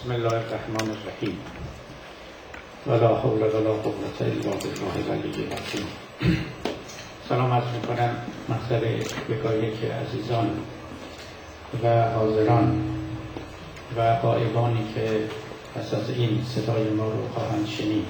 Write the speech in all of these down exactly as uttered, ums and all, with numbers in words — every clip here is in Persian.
بسم الله الرحمن الرحیم ولا حول ولا قوة الا بالله العلی العظیم. سلام عرض میکنم محضر یکایک عزیزان و حاضران و غایبانی که پس از این صدای ما رو خواهند شنید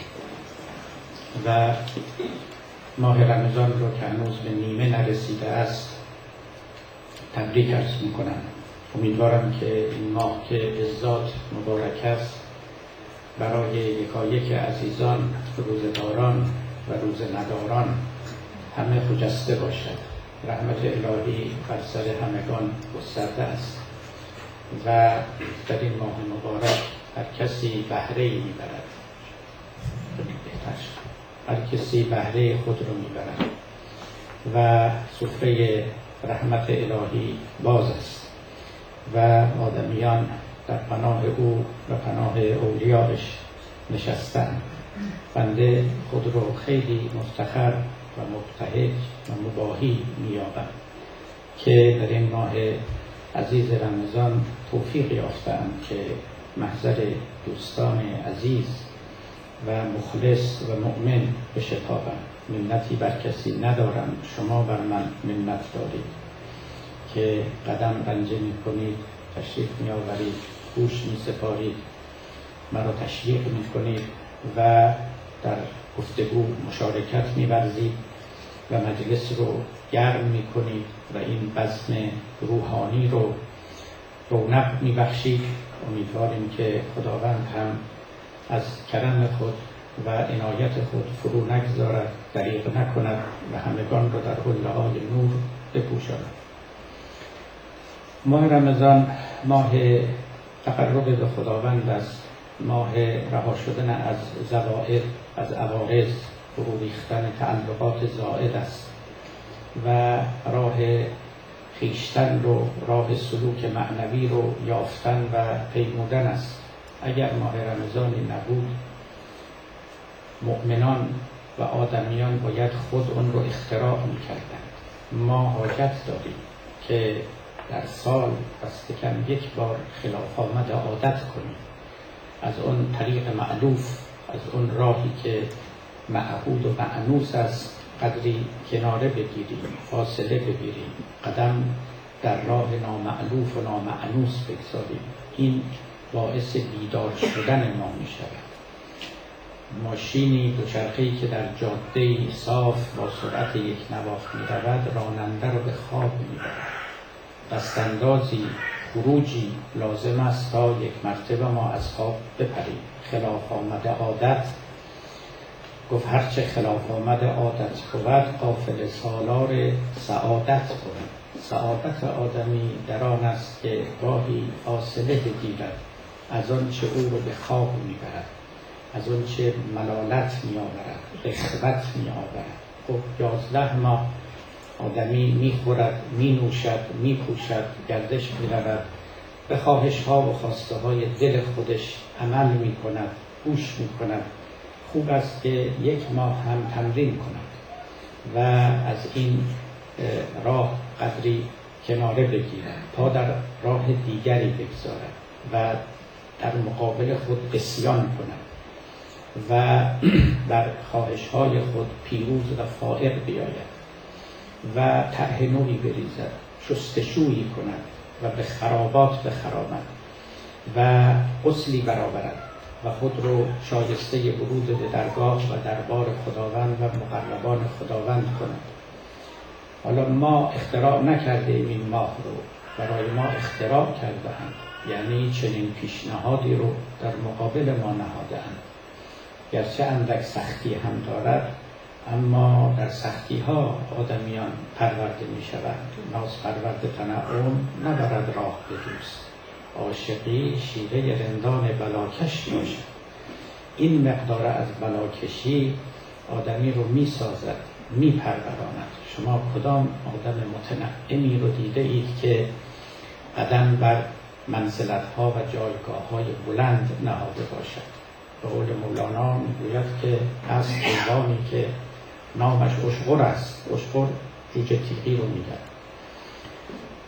و ماه رمضان رو که هنوز به نیمه نرسیده است تبریک عرض میکنم. امیدوارم که این ماه که بذات مبارک است برای یکایک عزیزان، روزداران و روزنداران همه خجسته باشد. رحمت الهی بر سر همگان گسترده است و در این ماه مبارک هر کسی بهره‌ای میبرد، هر کسی بهره خود رو میبرد و سفره رحمت الهی باز است و آدمیان در پناه او و پناه اولیایش نشستند. بنده خود رو خیلی مفتخر و مبتهج و مباهی می‌یابم که در این ماه عزیز رمضان توفیق یافتم که محضر دوستان عزیز و مخلص و مؤمن بشتابم. منتی بر کسی ندارم، شما بر من منت دارید که قدم رنجه می کنید، تشریف می آورید، گوش می سپارید، مرا تشویق می کنید و در گفتگو مشارکت می ورزید و مجلس رو گرم می کنید و این بزم روحانی رو رونق می بخشید. امیدواریم که خداوند هم از کرم خود و عنایت خود فرو نگذارد، دریغ نکند و همگان را در حله‌های نور بپوشاند. ماه رمضان ماه تقرب به خداوند است، ماه رها شدن از زوائد، از عوارض، فرو ریختن تعلقات زائد است و راه خویشتن رو، راه سلوک معنوی رو یافتن و پیمودن است. اگر ماه رمضانی نبود، مؤمنان و آدمیان باید خود اون رو اختراع می‌کردند. ما حاجت داریم که در سال دست کم یک بار خلاف آمد عادت کنیم، از اون طریق مألوف، از اون راهی که معهود و مأنوس است قدری کناره بگیریم، فاصله بگیریم، قدم در راه نامألوف و نامأنوس بگذاریم. این باعث بیدار شدن ما می شود. ماشینی دوچرخه‌ای که در جاده صاف با سرعت یک نواخت می رود، راننده رو به خواب می برد. دستاندازی، خروجی لازم است تا یک مرتبه ما از خواب بپریم. خلاف آمد عادت، گفت هرچه خلاف آمد عادت بود قافل سالار سعادت بود. سعادت آدمی در آن است که راهی فاصله بگیرد از آن چه او رو به خواب میبرد، از آن چه ملالت میآورد، رغبت میآورد. خب یازده ماه آدمی میخورد، مینوشد، میپوشد، گردش میرود، به خواهش ها و خواسته های دل خودش عمل میکند، گوش میکند. خوب است که یک ماه هم تمرین کند و از این راه قدری کناره بگیرد تا در راه دیگری بگذارد و در مقابل خود عصیان کند و در خواهش های خود پیروز و فائق بیاید و طرح نوعی بریزد، شستشویی کند و به خرابات بخرامد و غسلی برآورد و خود رو شایسته ورود به درگاه و دربار خداوند و مقربان خداوند کند. حالا ما اختراع نکردیم این ماه رو، برای ما اختراع کرده‌اند، یعنی چنین پیشنهادی رو در مقابل ما نهاده‌اند. گرچه اندک سختی هم دارد، اما در سختی ها آدمیان پرورده می شوند. ناز پرورده تنعم نبرد راه به دوست، عاشقی شیوه رندان بلاکش باشد. این مقدار از بلاکشی آدمی رو می سازد، می پروراند. شما کدام آدم متنعمی رو دیده اید که قدم بر منزلت ها و جایگاه های بلند نهاده باشد؟ به قول مولانا میگوید که از حیوانی که نامش اشغر است، اشغر جوجه تیغی رو میگن،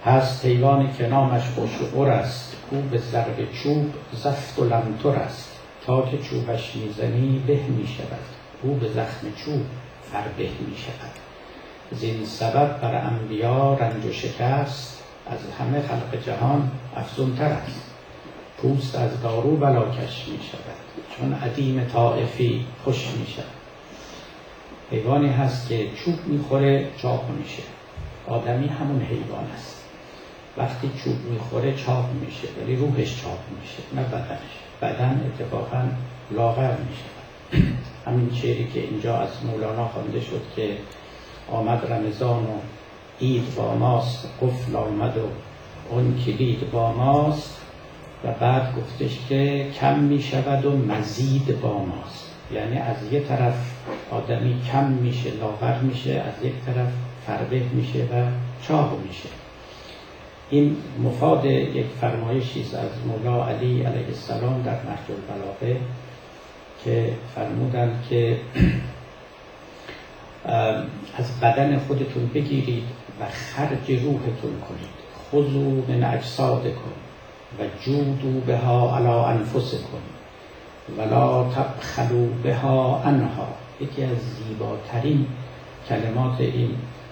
هست حیوانی که نامش خوش‌وقر است، او به ضرب چوب زفت و لمتر است. تا که چوبش میزنی به می شود، او به زخم چوب فربه می شود. زین سبب بر انبیا رنج و شکست، از همه خلق جهان افزونتر است. پوست از دارو بلاکش می شود، چون عدیم طائفی خوش می شود. حیوانی هست که چوب میخوره چاق میشه. آدمی همون حیوان است. وقتی چوب میخوره چاق میشه، ولی روحش چاق میشه، نه بدنش. بدن اتفاقا لاغر میشه. همین شعری که اینجا از مولانا خوانده شد که آمد رمضان و عید با ماست، قفل آمد و اون کلید با ماست. و بعد گفتش که کم میشود و مزید با ماست. یعنی از یک طرف آدمی کم میشه، لاغر میشه، از یک طرف فربه میشه و چاق میشه. این مفاد یک فرمایشی است از مولا علی علیه السلام در نهج البلاغه که فرمودند که از بدن خودتون بگیرید و خرج روحتون کنید. خذوا من اجسادکم و جودوا بها علی انفسکم ولا تبخلوا بها عنها. یکی از زیباترین کلمات این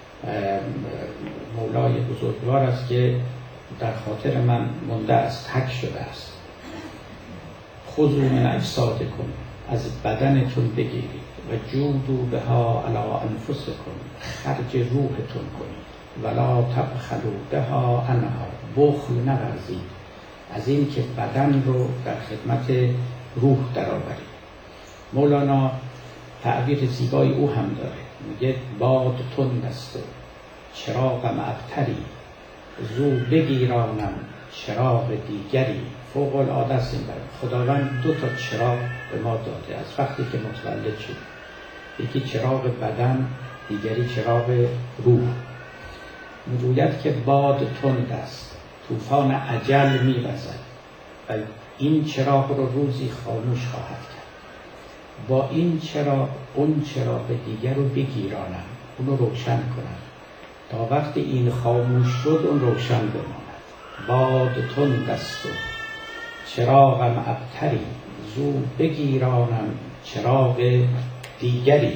مولای بزرگوار است که در خاطر من مونده است، حک شده است. خذوا من اجسادکم، از بدنتون بگیرید، و جودوا بها علی انفسکم، خرج روحتون کنید، ولا تبخلوا بها عنها، بخل نورزید از این که بدن رو در خدمت روح درآورید. مولانا تعبیر زیبای او هم داره، میگه باد تند است و چراغم ابتری، زو بگیرانم چراغ دیگری. فوق العاده است این برای خداوند دو تا چراغ به ما داده از وقتی که متولد شد. یکی چراغ بدن، دیگری چراغ روح. میگوید که باد تند است، طوفان اجل می‌وزد و این چراغ رو روزی خاموش خواهد کرد. با این چراغ اون چراغ دیگر رو بگیرانم، اون رو روشن کنم تا وقتی این خاموش شد اون روشن بماند. باد تند است و چراغم ابتری، زو بگیرانم چراغ دیگری.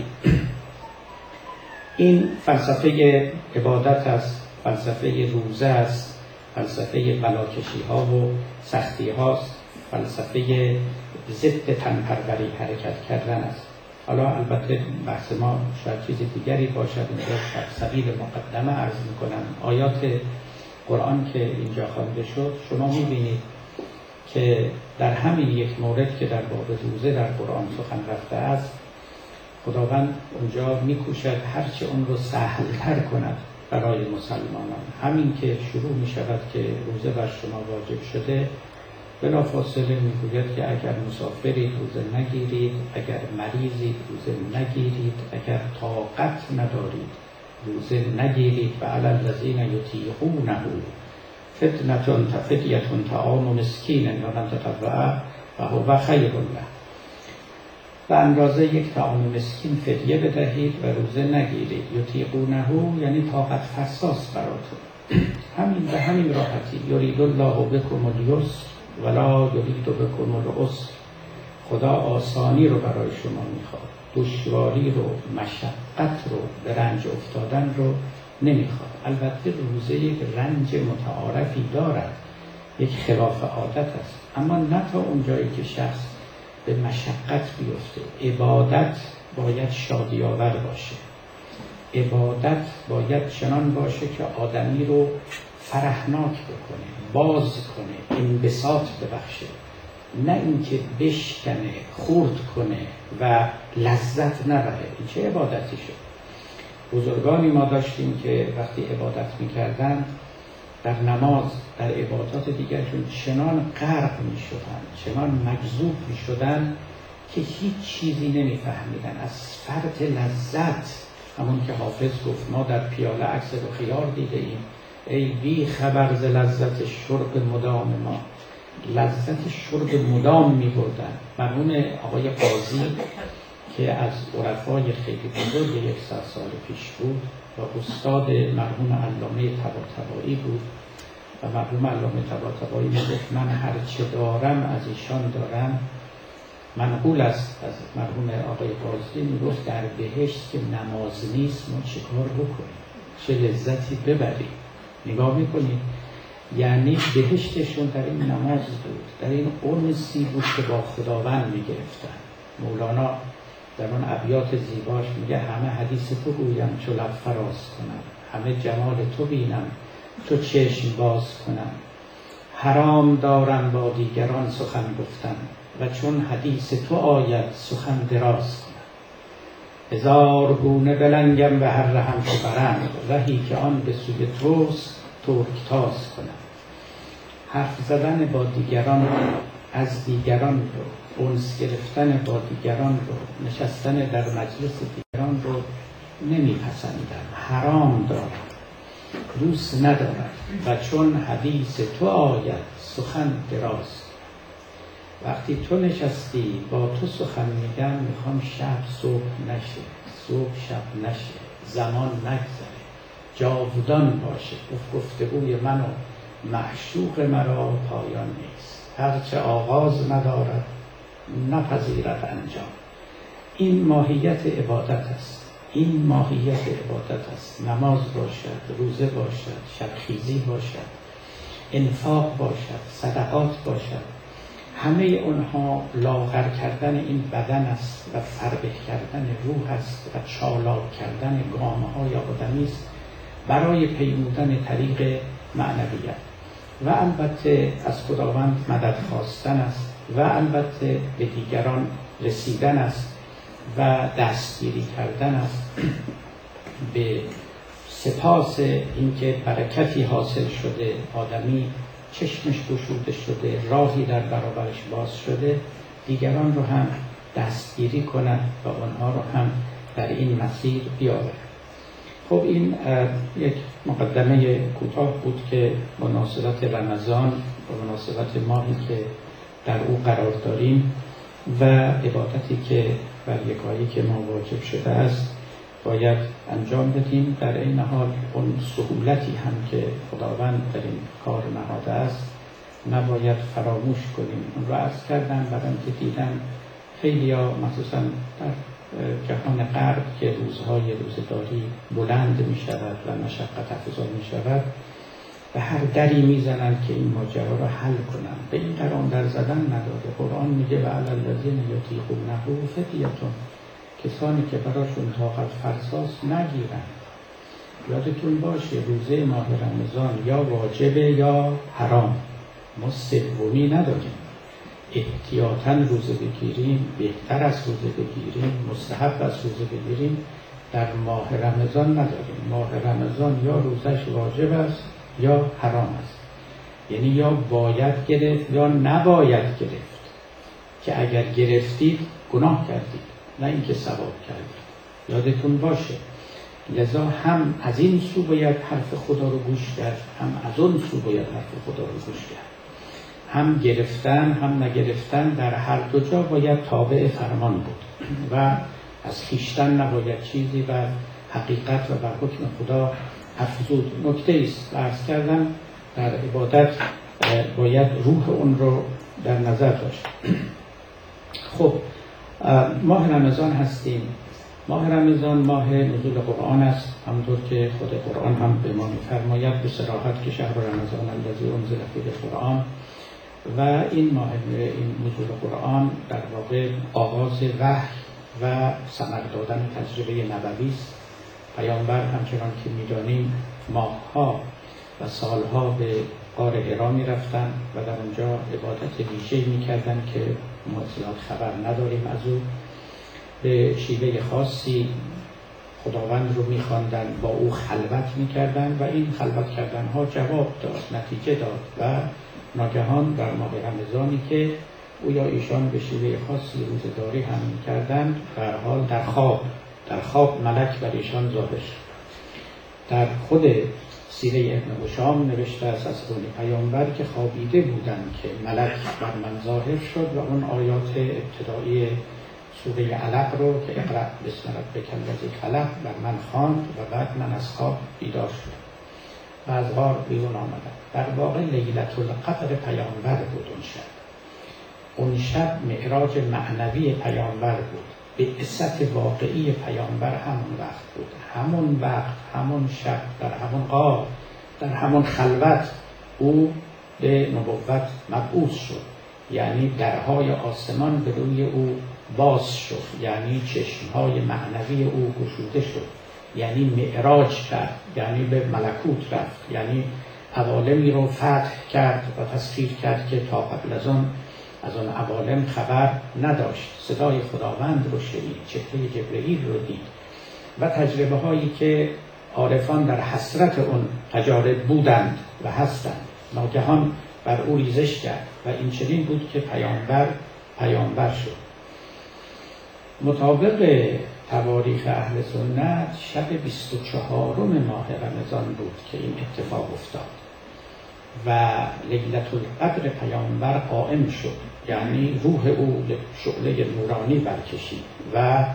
این فلسفه عبادت است، فلسفه روزه است، فلسفه بلاکشی ها و سختی هاست، فلسفه ضد تنپروری حرکت کردن است. حالا البته بحث ما شاید چیز دیگری باشد، اینجا در سبیل مقدمه عرض میکنم. آیات قرآن که اینجا خوانده شد شما میبینید که در همین یک مورد که در باب روزه در قرآن سخن رفته است، خداوند اونجا میکوشد هرچه اون رو سهل‌تر کند برای مسلمانان. همین که شروع میشود که روزه بر شما واجب شده، بلافاصله میگوید که اگر مسافرید روزه نگیرید، اگر مریضید روزه نگیرید، اگر طاقت ندارید روزه نگیرید. و علی الذین یطیقونه فتنة فدیة طعام مسکین و من تطوع فهو خیر له. به اندازه یک طعام مسکین فدیه بدهید و روزه نگیرید. یطیقونه یعنی طاقت فرساست براتون. همین به همین راحتی. یرید الله بکم الیسر ولا یرید بکم العسر. خدا آسانی رو برای شما میخواد، دشواری رو، مشقت رو، به رنج افتادن رو نمیخواد. البته روزه یک رنج متعارفی دارد، یک خلاف عادت است، اما نه تا اونجایی که شخص به مشقت بیفته. عبادت باید شادی آور باشه. عبادت باید چنان باشه که آدمی رو فرحناک بکنه، باز کنه، انبساط ببخشه، نه اینکه بشکنه، خورد کنه و لذت نبره. این چه عبادتی شد؟ بزرگانی ما داشتیم که وقتی عبادت میکردن در نماز، در عبادات دیگرشون چنان غرق میشدن، چنان مجذوب میشدن که هیچ چیزی نمیفهمیدن از فرط لذت. همون که حافظ گفت ما در پیاله عکس و خیار دیده ایم، ای بی خبر ز لذت شرب مدام ما. لذت شرب مدام می بردن. مرحوم آقای قاضی که از عرفای خیلی بزرگ یک سال پیش بود و استاد مرحوم علامه طباطبایی بود، و مرحوم علامه طباطبایی میگفت من هر چه دارم از ایشان دارم. منقول است از مرحوم آقای قاضی، میگفت در بهشت که نماز نیست ما چه کار بکنیم، چه لذتی ببریم. نگاه میکنید، یعنی بهشتشون در این نماز بود، در این انسی بود که با خداوند میگرفتن. مولانا در اون ابیات زیباش میگه همه حدیث تو گویم چو لب فراز کنم، همه جمال تو بینم چو چشم باز کنم. حرام دارم با دیگران سخن گفتن و چون حدیث تو آید سخن دراز کنم. هزار گونه بلنگم به هر رهم چو برند، رهی که آن به سوی توست ترکتاز کنم. حرف زدن با دیگران، از دیگران رو، انس گرفتن با دیگران رو، نشستن در مجلس دیگران رو نمیپسندم، حرام دارم، دوست ندارم. و چون حدیث تو آید سخن دراز. وقتی تو نشستی با تو سخن میگم، میخوام شب صبح نشه، صبح شب نشه، زمان نگذره، جاودان باشه. گفتگوی من و معشوق مرا پایان نیست، هرچه آغاز ندارد نپذیرد انجام. این ماهیت عبادت است، این ماهیت عبادت است. نماز باشد، روزه باشد، شبخیزی باشد، انفاق باشد، صدقات باشد، همه اونها لاغر کردن این بدن است و فربه کردن روح است و چالاک کردن گامه‌های آدمی است برای پیمودن طریق معنویت. و البته از خداوند مدد خواستن است و البته به دیگران رسیدن است و دستگیری کردن است به سپاس اینکه برکتی حاصل شده، آدمی چشمش گشوده شده، راهی در برابرش باز شده، دیگران رو هم دستگیری کنند و آنها رو هم در این مسیر بیاورد. خب این یک مقدمه کوتاه بود که مناسبت رمضان و مناسبت ماهی که در او قرار داریم و عبادتی که بر یکایی که ما واجب شده است باید انجام بدیم. در این حال اون سهولتی هم که خداوند در این کار نهاده است نباید فراموش کنیم. اون را عرض کردم بعدم که دیدم خیلی ها مخصوصا در جهان غرب که روزهای روزداری بلند می شود و مشقت افزا می شود و هر دری می زنند که این ماجرا را حل کنند. به این قرآن در زدن نداده. قرآن میگه و علی الذین یطیقونه فدیة، کسانی که براشون طاقت فرساست نگیرند. یادتون باشه روزه ماه رمضان یا واجبه یا حرام، ما سومی نداریم. احتیاطاً روزه بگیریم، بهتر از روزه بگیریم، مستحب از روزه بگیریم. در ماه رمضان نداریم. ماه رمضان یا روزش واجب است یا حرام است، یعنی یا باید گرفت یا نباید گرفت، که اگر گرفتید گناه کردید نه اینکه ثواب کردید. یادتون باشه. لذا هم از این سو باید حرف خدا رو گوش کرد، هم از اون سو باید حرف خدا رو گوش کرد. هم گرفتن هم نگرفتن در هر دو جا باید تابع فرمان بود و از خویشتن نباید چیزی و حقیقت و بر حکم خدا افزود. نکته است عرض کردم، در عبادت باید روح اون رو در نظر داشت. خب ماه رمضان هستیم. ماه رمضان ماه نزول قرآن است، همونطور که خود قرآن هم به ما می‌فرماید به صراحت که شهر رمضان الذی انزل فیه القرآن. و این ماه این نزول قرآن در واقع آغاز وحی و ثمر دادن تجربه نبوی است. پیامبر همچنان که می‌دانیم ماه‌ها و سالها به غار حرا می‌رفتند و در اونجا عبادت ویژه‌ای می‌کردند که ما زیاد خبر نداریم از او. به شیوه خاصی خداوند رو می‌خواندن، با او خلوت می‌کردند و این خلوت کردن‌ها جواب داد، نتیجه داد و ناگهان در ماه رمضانی که او یا ایشان به شیوه خاصی روزداری هم می‌کردند، به هر حال در خواب در خواب ملک بر ایشان ظاهر شد. در خود سیره ابن هشام نوشته است از سخن پیامبر که خوابیده بودند که ملک بر من ظاهر شد و اون آیات ابتدایی سوره علق رو که اقرأ بسم ربک الذی خلق بر من خواند و بعد من از خواب بیدار شدم. و از غار بیرون آمدند. در واقع لیلة القدر پیامبر بود اون شب. اون شب معراج معنوی پیامبر بود. بعثت واقعی پیامبر همون وقت بود. همون وقت، همون شب، در همون غار، در همون خلوت او به نبوت مبعوث شد. یعنی درهای آسمان به روی او باز شد، یعنی چشمهای معنوی او گشوده شد، یعنی معراج کرد، یعنی به ملکوت رفت، یعنی عوالمی رو فتح کرد و تسخیر کرد که تا قبل از آن از آن عوالم خبر نداشت. صدای خداوند رو شنید، چهره جبرئیل رو دید و تجربه هایی که عارفان در حسرت اون تجارب بودند و هستند ناگهان بر او ریزش کرد و این چنین بود که پیامبر پیامبر شد. مطابق تواریخ اهل سنت شب بیست و چهارم ماه رمضان بود که این اتفاق افتاد و لیلة القدر پیامبر قائم شد، یعنی روح او شعله نورانی برکشید و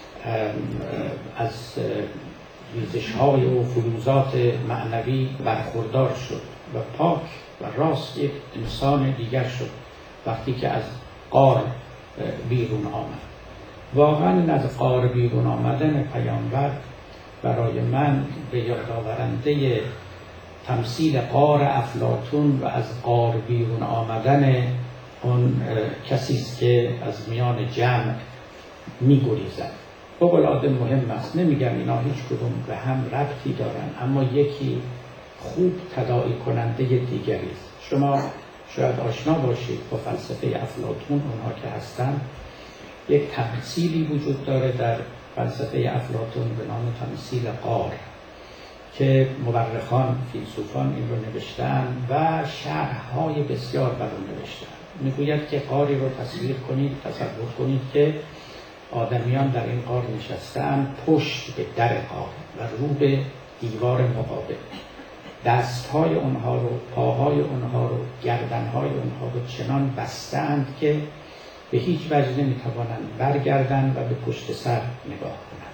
از ریزش‌های و فیوزات معنوی برخوردار شد و پاک و راست یک انسان دیگر شد وقتی که از غار بیرون آمد. واقعا از غار بیرون آمدن پیامبر برای من به یاد آورنده تمثیل غار افلاطون و از غار بیرون آمدن اون کسی است که از میان جمع می‌گریزد. فوق‌العاده مهم است. نمیگم اینا هیچ کدوم به هم ربطی دارن، اما یکی خوب تداعی کننده دیگری است. شما شاید آشنا باشید با فلسفه افلاطون، اونها که هستن. یک تمثیلی وجود داره در فلسفه افلاطون به نام تمثیل غار که مورخان، فیلسوفان این رو نوشتن و شرح‌های بسیار بر اون نوشتن. میگوید که غاری رو تصویر کنید، تصور کنید که آدمیان در این غار نشستن پشت به در غار و رو به دیوار مقابل. دستهای اونها رو، پاهای اونها رو، گردنهای اونها رو چنان بستند که به هیچ وجه نمیتوانند برگردند و به پشت سر نگاه کنند.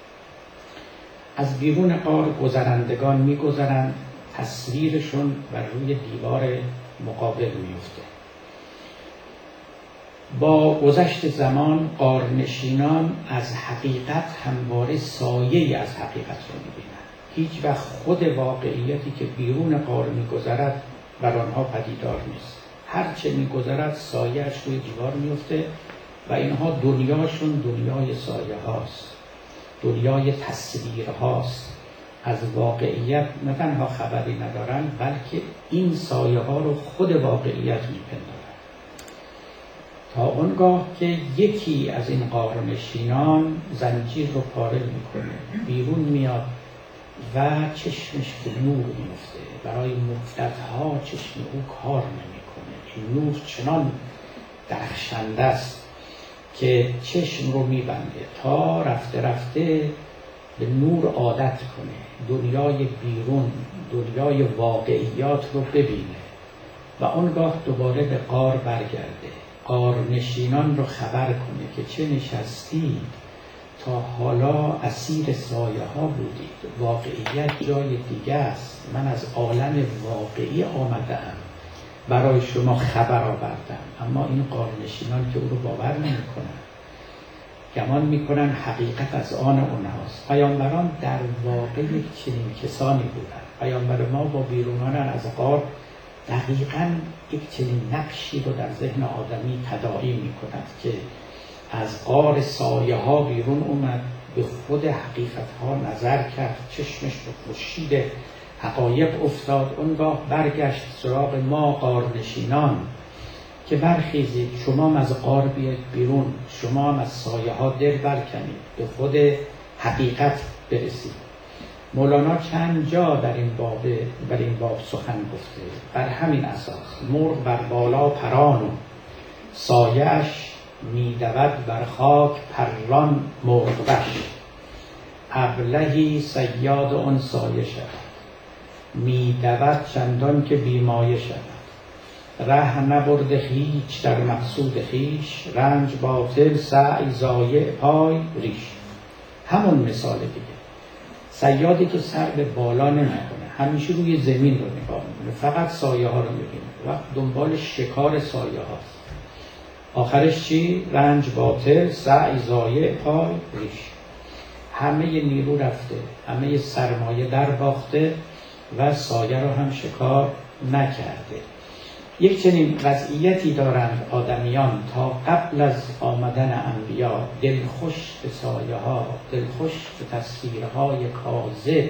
از بیرون غار گذرندگان میگذرند، تصویرشون بر روی دیوار مقابل میفته. با گذشت زمان غارنشینان از حقیقت همواره سایه از حقیقت رو میبینند. هیچ وقت خود واقعیتی که بیرون غار میگذرد بر آنها پدیدار نیست. هرچه میگذرد سایه‌اش روی دیوار میفته و اینها دنیاشون دنیای سایه هاست، دنیای تصویر هاست. از واقعیت نه تنها خبری ندارن بلکه این سایه ها رو خود واقعیت میپندارن. تا اونگاه که یکی از این غارنشینان زنجیر رو پاره میکنه، بیرون میاد و چشمش به نور میفته. برای مدتها چشم او کار نمیکنه. این نور چنان درخشنده است که چشم رو میبنده تا رفته رفته به نور عادت کنه، دنیای بیرون، دنیای واقعیات رو ببینه و اونگاه دوباره به غار برگرده، غارنشینان رو خبر کنه که چه نشستید، تا حالا اسیر سایه ها بودید، واقعیت جای دیگه است، من از عالم واقعی آمدم، برای شما خبر آوردم. اما این غارنشینان که او رو باور نمی کنن، گمان می کنن حقیقت از آن اونهاست. پیامبران در واقع یک چنین کسانی بودن. پیامبر ما با بیرون آمدن از غار دقیقاً یک چنین نقشی رو در ذهن آدمی تداعی می کند که از غار سایه ها بیرون اومد، به خود حقیقت ها نظر کرد، چشمش به خورشید حقایق افتاد. اونگاه برگشت سراغ ما غارنشینان که برخیزید، شما هم از غار بیاید بیرون، شما هم از سایه ها دل برکنید، به خود حقیقت برسید. مولانا چند جا در این باب در این باب سخن گفته. بر همین اساس مرغ بر بالا پران و سایه‌اش می‌دود بر خاک پران مرغ‌وش، ابلهی صیاد آن سایه شود، می‌دود چندان که بیمایه شود، ره نبرده هیچ در مقصود خویش، رنج باطل سعی ضایع پای ریش. همون مثال دیگه، صیادی که سر به بالا نمی‌کنه، همیشه روی زمین رو نگاه میکنه، فقط سایه ها رو میبینه و دنبال شکار سایه هاست. آخرش چی؟ رنج باطل، سعی ضایع، پای ریش. همه نیرو رفته، همه سرمایه در باخته و سایه رو هم شکار نکرده. یک چنین وضعیتی دارند آدمیان تا قبل از آمدن انبیا، دلخوش به سایه ها، دلخوش به تصویرهای کاذب،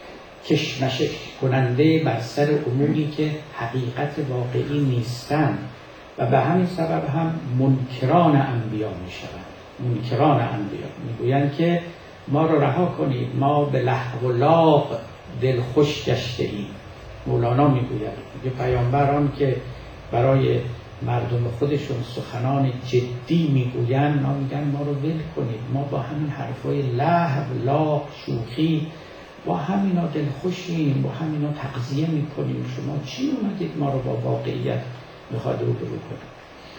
کشمکش کننده بر سر اموری که حقیقت واقعی نیستند و به همین سبب هم منکران انبیا می شوند. منکران انبیا میگویند که ما رو رها کنید، ما به لهو و لاغ دلخوش گشته ایم. مولانا میگوید که پیامبران که برای مردم خودشون سخنان جدی میگویند، ما میگن ما رو ول کنید، ما با همین حرفای لهو لاغ شوخی با همینا دلخوشیم، با همینا تقضیه میکنیم، شما چی اومدید ما رو با واقعیت میخواد رو برو کنید.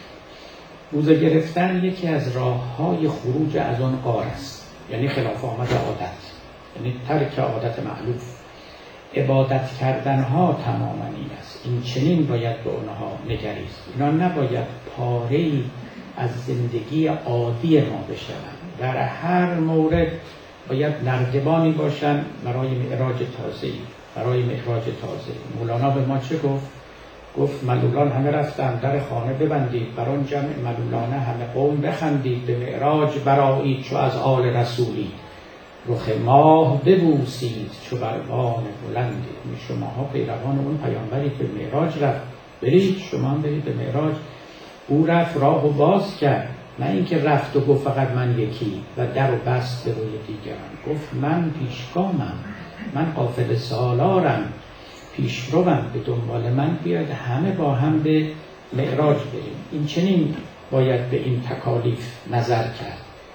روزه گرفتن یکی از راههای خروج از آن غار است، یعنی خلاف آمد عادت، یعنی ترک عادت مألوف. عبادت کردن ها تماما این است. این چنین باید به اونها نگریست. اینا نباید پاره‌ای از زندگی عادی ما بشوند. در هر مورد باید نردبانی باشن برای معراج تازه‌ای، برای معراج تازه. مولانا به ما چه گفت؟ گفت ملولان همه رفتن، در خانه ببندید، بر آن جمع ملولانه همه قوم بخندید، به معراج برآیید چو از آل رسولی، رخ ماه ببوسید چو بروان بلندی. شماها پیروان اون پیامبری که معراج رفت، برید شما هم برید به معراج. او رفت راه و باز کرد، نه اینکه رفت و گفت فقط من یکی و در و بست به روی دیگران. گفت من پیشگامم، من قافله سالارم، پیشروم، به دنبال من بیاید، همه با هم به معراج بریم. این چنین باید به این تکالیف نظر کرد.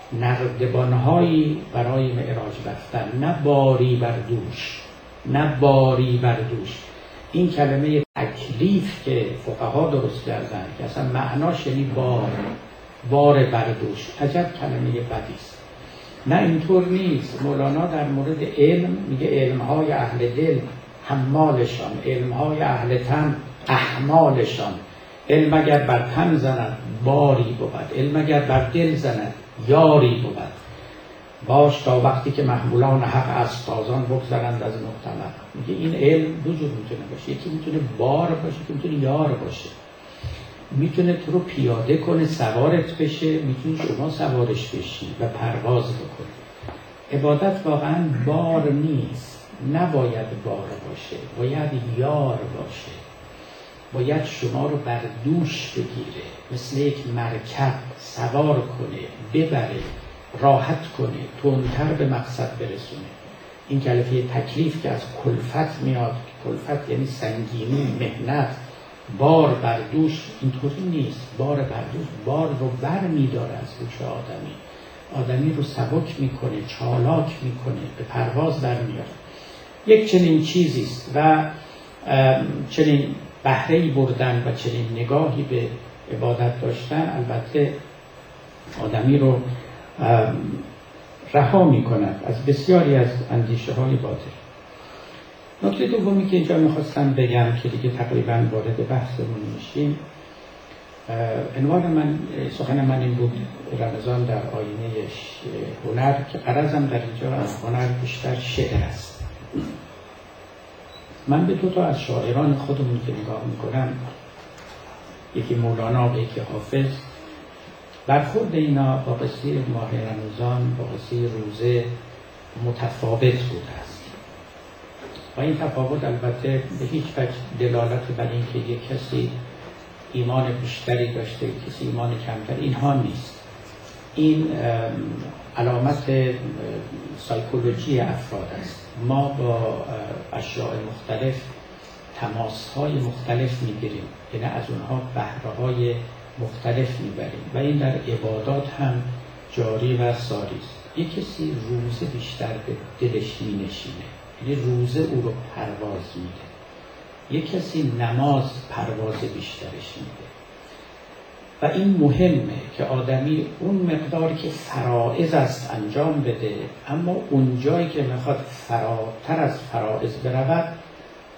نردبانهایی برای معراج رفتن، نه باری بر دوش، نه باری بر دوش. این کلمه تکلیف که فقها درست کردن که اصلا معناش یعنی بار، بار بر دوش، عجب کلمه بدی است. نه اینطور نیست. مولانا در مورد علم میگه علمهای اهل دل حمالشان، علمهای اهل تن احمالشان. علم اگر بر تن زند باری بود، علم اگر بر دل زند یاری بود. باش تا وقتی که محمولان حق از تازان بگذرند از محتمل. میگه این علم دو جور میتونه باشه، یکی میتونه بار باشه، یکی میتونه یار باشه. میتونه تو رو پیاده کنه، سوارت بشه، میتونه شما سوارش بشی و پرواز بکنی. عبادت واقعا بار نیست، نباید بار باشه، باید یار باشه، باید شما رو بر دوش بگیره، مثل یک مرکب سوار کنه، ببره، راحت کنه، تندتر به مقصد برسونه. این کلمه تکلیف که از کلفت میاد، کلفت یعنی سنگینی، مهنت، بار بر دوش، اینطوری نیست. بار بر دوش بار رو بر میداره از دوش آدمی، آدمی رو سبک میکنه، چالاک میکنه، به پرواز در میاره. یک چنین چیزیست و چنین بهره‌ای بردن و چنین نگاهی به عبادت داشتن البته آدمی رو رها میکند از بسیاری از اندیشه های باطل. نکته دومی که اینجا میخواستم بگم که دیگه تقریبا وارد بحثمون میشیم، عنوان من، سخن من این بود: رمضان در آینه هنر، که غرضم در اینجا از هنر بیشتر شعر است. من به دو تا از شاعران خودمون که نگاه میکنم، یکی مولانا و یکی حافظ، برخورد اینا با قصه ماه رمضان، با قصه روزه متفاوت بوده است. و این تفاوت البته به هیچ وجه دلالت بر این که یک کسی ایمان بیشتری داشته، کسی ایمان کمتر، اینها نیست. این علامت سایکولوژی افراد است. ما با اشیاء مختلف تماس‌های مختلف می‌گیریم، یعنی از اونها بهره‌های مختلف می‌بریم و این در عبادات هم جاری و ساری است. یک کسی روزه بیشتر به دلش می‌نشینه، یعنی روزه او رو پرواز میده. یک کسی نماز پرواز بیشترش میده. و این مهمه که آدمی اون مقداری که فرائض است انجام بده، اما اون جایی که میخواد فراتر از فرائض برود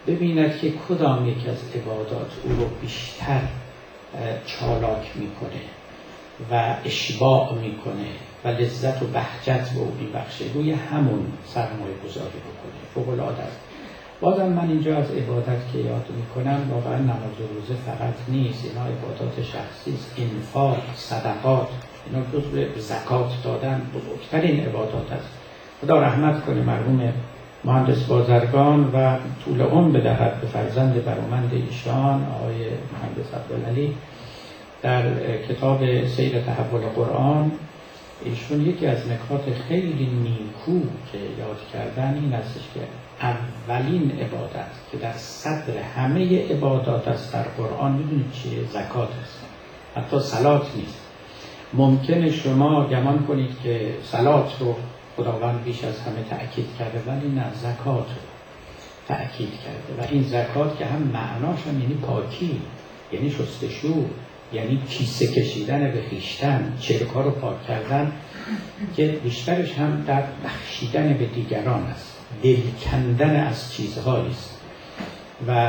ببیند که کدام یک از عبادات او رو بیشتر چالاک میکنه و اشباع میکنه و لذت و بهجت به او میبخشه، روی همون سرمایه گذاری بکنه. فوق‌العاده است. بازم من اینجا از عبادت که یاد میکنم، واقعا نماز و روزه فقط نیست، اینا عبادات شخصی است. انفاق، صدقات، اینا جزو زکات دادن بزرگترین عبادات است. خدا رحمت کنه مرحوم مهندس بازرگان و طول عمر بدهد به فرزند برومند ایشان آقای مهندس عبدالعلی. در کتاب سیر تحول قرآن ایشون یکی از نکات خیلی نیکو که یاد کردن این استش که اولین عبادت که در صدر همه عبادات است در قرآن، میدونید چیه؟ زکات است. حتی صلات نیست. ممکنه شما گمان کنید که صلات رو خداوند بیش از همه تأکید کرده، ولی نه، زکات رو تأکید کرده. و این زکات که هم معناش هم یعنی پاکی، یعنی شستشو، یعنی کیسه کشیدن به خویشتن، چرک‌ها رو پاک کردن، که بیشترش هم در بخشیدن به دیگران است، دل کندن از چیزهایی است. و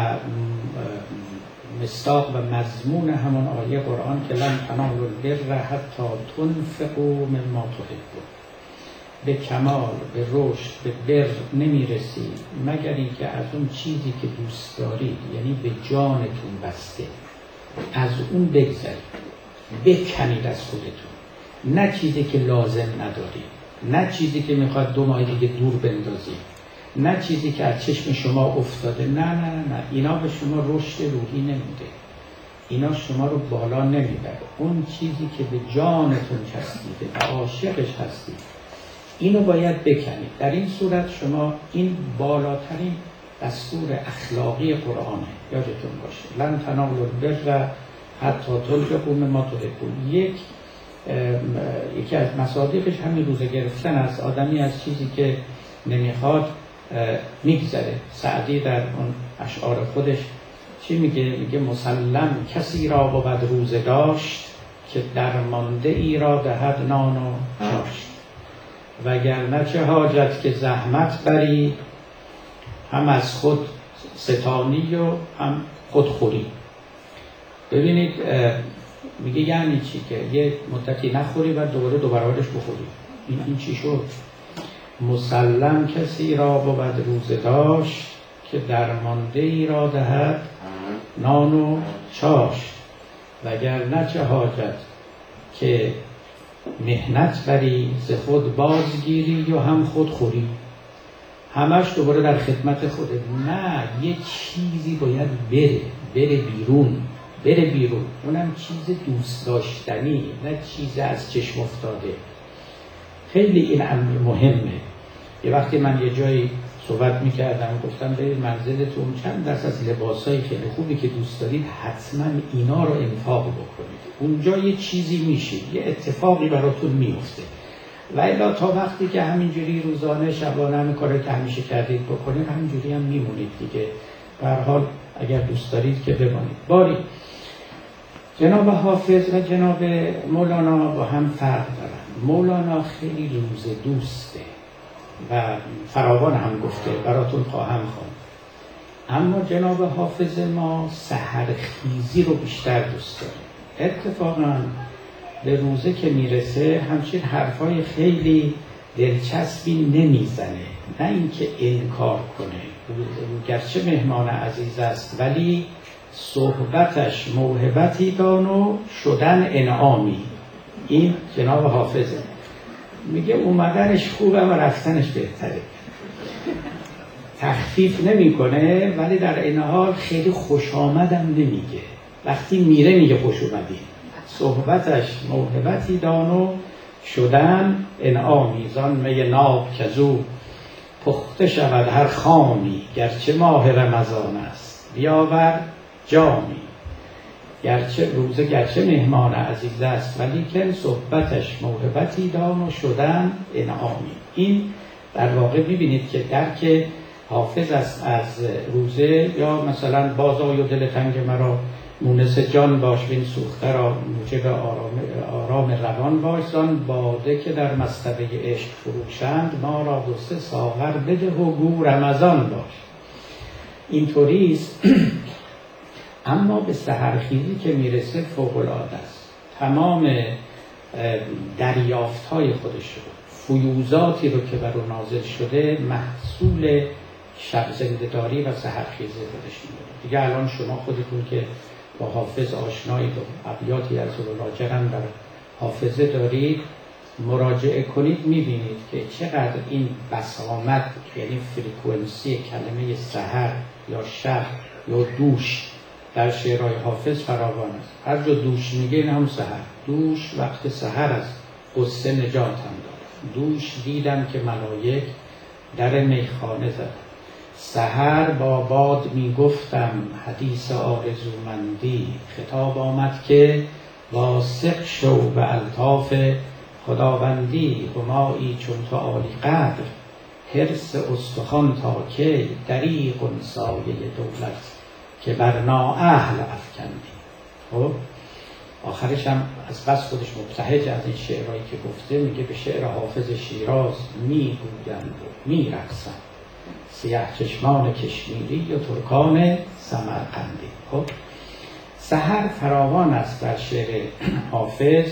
مصداق و مضمون همان آیه قرآن که لن تنالوا البر حتی تنفقوا مما تحبون، به کمال، به رشد، به بر نمیرسید مگر اینکه از اون چیزی که دوست دارید، یعنی به جانتون بسته، از اون بگذارید، بکنید از خودتون، نه چیزی که لازم ندارید، نه چیزی که میخواد دو ماه دیگه دور بندازید، نه چیزی که از چشم شما افتاده. نه نه نه نه اینا به شما رشد روحی نمیده، اینا شما رو بالا نمیبره. اون چیزی که به جانتون چسبیده و عاشقش هستید، اینو باید بکنید. در این صورت شما این بالاترین دستور اخلاقی قرآنه، یادتون باشه. لن تنالوا البر حتی تنفقوا مما تحبون. یک یکی از مصادیقش همین روزه گرفتن است. آدمی از چیزی که نمیخواد میگذره. سعدی در اون اشعار خودش چی میگه؟ میگه مسلم کسی را بود روزه داشت، که درمانده ای را دهد نان و چاشت. وگرنه چه حاجت که زحمت بری، هم از خود ستانی و هم خودخوری. ببینید میگه یعنی چی؟ که یه مدتی نخوری و دوباره دو برابرش بخوری. این, این چی شد؟ مسلم کسی را بود روزه داشت، که درمانده ای را دهد نان و چاشت. وگرنه چه حاجت که مهنت بری، ز خود بازگیری و هم خود خوری. همش دوباره در خدمت خوده. نه، یه چیزی باید بره بره بیرون بره بیرون اونم چیز دوست داشتنی، نه چیز از چشم افتاده. خیلی این امر مهمه. یه وقتی من یه جایی صحبت میکردم، گفتم به منزلتون چند دست از لباسای خیلی خوبی که دوست دارید، حتما اینا رو انفاق بکنید. اونجا یه چیزی میشید، یه اتفاقی براتون میفته. و الا تا وقتی که همینجوری روزانه شبانه همین کاری که همیشه کردید بکنید، همینجوری هم میمونید دیگه. به هر حال اگر دوست دارید که بمانید. باری جناب حافظ و جناب مولانا با هم فرق دارن. مولانا خیلی روزه دوسته و فراوان هم گفته، براتون خواهم خواند. اما جناب حافظ ما سحرخیزی رو بیشتر دوست داره. اتفاقا به روزه که میرسه همچین حرفای خیلی دلچسبی نمیزنه، نه اینکه انکار کنه. گرچه مهمان عزیز است، ولی صحبتش موهبتی دان و شدن انعامی. این جناب حافظه. میگه اومدنش خوبه و رفتنش بهتره. تخفیف نمیکنه، ولی در این حال خیلی خوش آمدم نمیگه. وقتی میره میگه خوش اومدی. صحبتش موهبتی دان و شدن انعامی. زان می ناب کزو پخته شود هر خامی، گرچه ماه رمضان است بیاور جامی. گرچه روزه گرچه مهمان عزیز است، ولی که صحبتش موهبتی دان و شدن انعامی. این در واقع ببینید که درک حافظ است از روزه. یا مثلا بازآی و دل تنگ مرا مونس جان باش، وین سوخته را موجب آرام, آرام روان باش. زان باده که در مصطبه عشق فروشند، ما را دو سه ساغر بده و گو رمضان باش. اینطوریست. اما به سحرخیزی که میرسه فوق‌العاده است. تمام دریافت‌های خودش رو، فیوزاتی رو که بر او نازل شده، محصول شب زنده‌داری و سحرخیزی خودش می‌بینید. دیگه الان شما خودتون که با حافظ آشنایید و ابیاتی از لاجرم در حافظه دارید، مراجعه کنید می‌بینید که چقدر این بسامد، یعنی فرکانسی کلمه سحر یا شب یا دوش در شعرهای حافظ فراوان است. هر جا دوش میگه این هم سحر. دوش وقت سحر است، قصه نجاتم داد. دوش دیدم که ملائک در میخانه زدن. سحر با باد میگفتم حدیث آرزومندی. خطاب آمد که واثق شو به الطاف خداوندی. همایی چون تو عالی قدر، حرص استخوان تا کی. دریغ سایه دولت که بر نااهل افکندی. خب آخرش هم از بس خودش مبتهج از این شعرهایی که گفته، میگه به شعر حافظ شیراز می بودند و می رقصند سیه چشمان کشمیری و ترکان سمرقندی. خب سحر فراوان است در شعر حافظ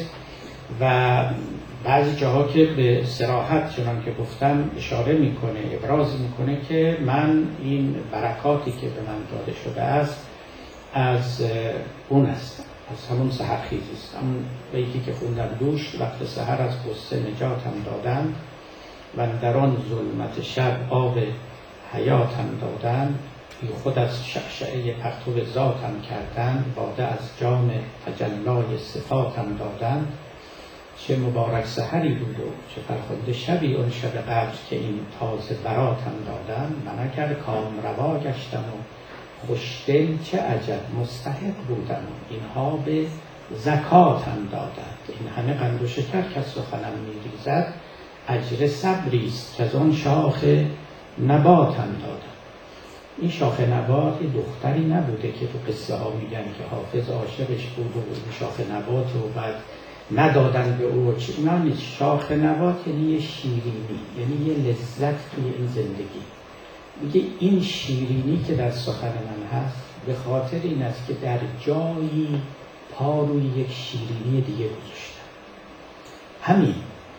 و بعضی جاها که به صراحت چنان که گفتم اشاره میکنه، ابراز میکنه که من این برکاتی که به من داده شده است از اون هستم، از همون سحرخیزی است. همون بیتی که خوندم، دوش وقت سحر از غصه نجاتم دادن و در آن ظلمت شب آب حیاتم دادن. بی خود از شعشعه پرتو ذاتم کردن، باده از جام تجلای صفاتم دادن. چه مبارک سحری بود و چه فرخنده شبی اون شب قدر که این تازه براتم دادن. من اگر کام روا گشتم و خوشدل چه عجب مستحق بودم، اینها به زکاتم دادند. این همه قند و شکر که سخنم میریزد، اجر صبریست که از آن شاخ نباتم دادند. این شاخ نبات دختری نبوده که تو قصه ها میگن که حافظ عاشقش بود و این شاخ نبات و بعد ندادن به او. نه نیست. شاخ نبات یعنی یه شیرینی، یعنی یه لذت توی این زندگی. میگه این شیرینی که در سخن من هست به خاطر این است که در جایی پا روی یک شیرینی دیگه گذاشتم. همین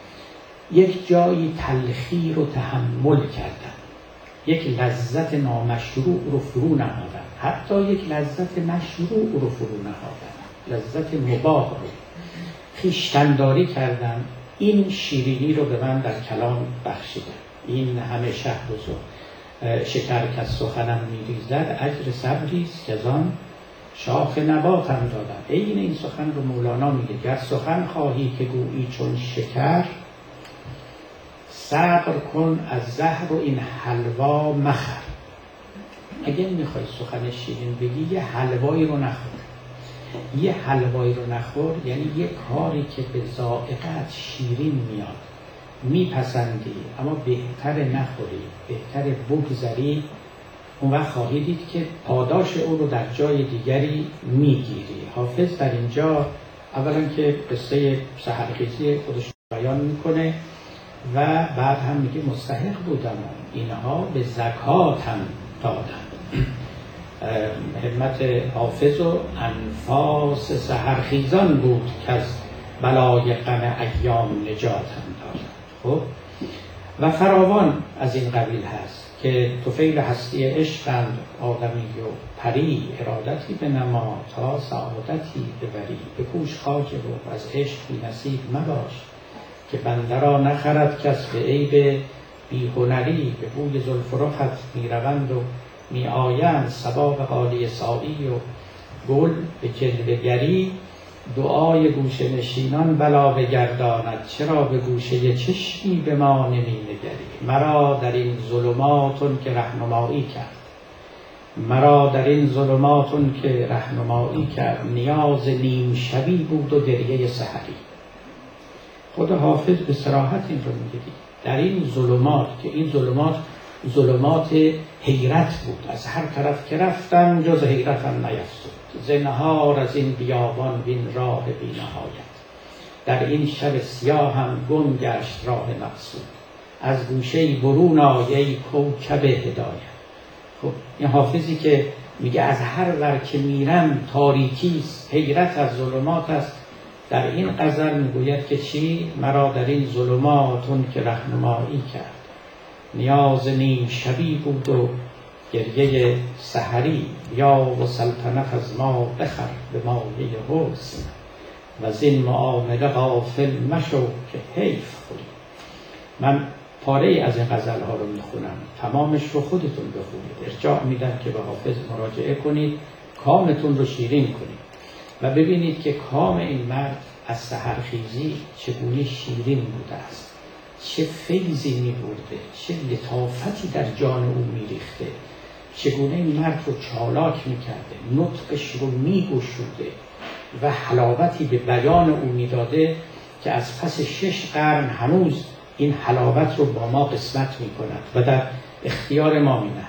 یک جایی تلخی رو تحمل کردم، یک لذت نامشروع رو فرو نهادم، حتی یک لذت مشروع رو فرو نهادم، لذت مباح رو خویشتن‌داری کردم. این شیرینی رو به من در کلام بخشیدم. این همه شهد و شکر که از سخنم میریزد، اجر صبریست که از آن شاخ نباتم دادم. این این سخن رو مولانا میگه، گر سخن خواهی که گویی چون شکر، صبر کن از زهر و این حلوا مخر. اگه میخوای سخن شیرین بگی، یه حلوایی رو نخور. یه حلوایی رو نخور یعنی یه کاری که به ذائقه‌ات شیرین میاد، میپسندی، اما بهتر نخوری، بهتر بگذری. اون وقت خواهی دید که پاداش او رو در جای دیگری میگیری. حافظ در اینجا اولا که قصه سحرخیزی خودش بیان میکنه و بعد هم میگه مستحق بودم، اینها به زکاتم دادن. همت حافظ و انفاس سحرخیزان بود که از بلای غم ایام نجاتم دادن. خب و فراوان از این قبیل هست که طفیل هستی عشقند آدمی و پری، ارادتی به نما تا سعادتی ببری. بکوش خواجه و از عشق بی نصیب مباش، که بنده را نخرد کس به عیب بی هنری. به بوی زلف و رخت می روند و می آیند، صبا به غالیه سایی و گل به جلوه گری. دعای گوشه نشینان بلا بگرداند، چرا به گوشه چشمی به ما نمی نگری. مرا در این ظلماتون که رهنمایی کرد، مرا در این ظلماتون که رهنمایی کرد. نیاز نیم شبی بود و گریه سحری. خود حافظ به صراحت این رو میگه، در این ظلمات، که این ظلمات ظلمات حیرت بود، از هر طرف که رفتم جز حیرتم نیفتاد. زنهار از این بیابان بین راه بی نهایت، در این شب سیاه هم گم گشت راه مقصود. از گوشه برون آی ای کوکب هدایت، خب این حافظی که میگه از هر ور که میرم تاریکی است، حیرت از ظلمات است، در این غزل میگوید که چی؟ مرا در این ظلماتون که رهنمایی کرد، نیاز نیم شبی بود و گریه سحری، یا و سلطنت از ما بخر به مایه حسن، و زین معامله غافل مشو که حیف خوری. من پاره ای از این غزل ها رو میخونم، تمامش رو خودتون بخونید، ارجاع میدم که به حافظ مراجعه کنید، کامتون رو شیرین کنید و ببینید که کام این مرد از سحرخیزی چگونه شیرین بوده است، چه فیضی میبرده، چه لطافتی در جان او میریخته، چگونه این مرد رو چالاک میکرده، نطقش رو میگشوده و حلاوتی به بیان او میداده که از پس شش قرن هنوز این حلاوت رو با ما قسمت میکند و در اختیار ما مینهد.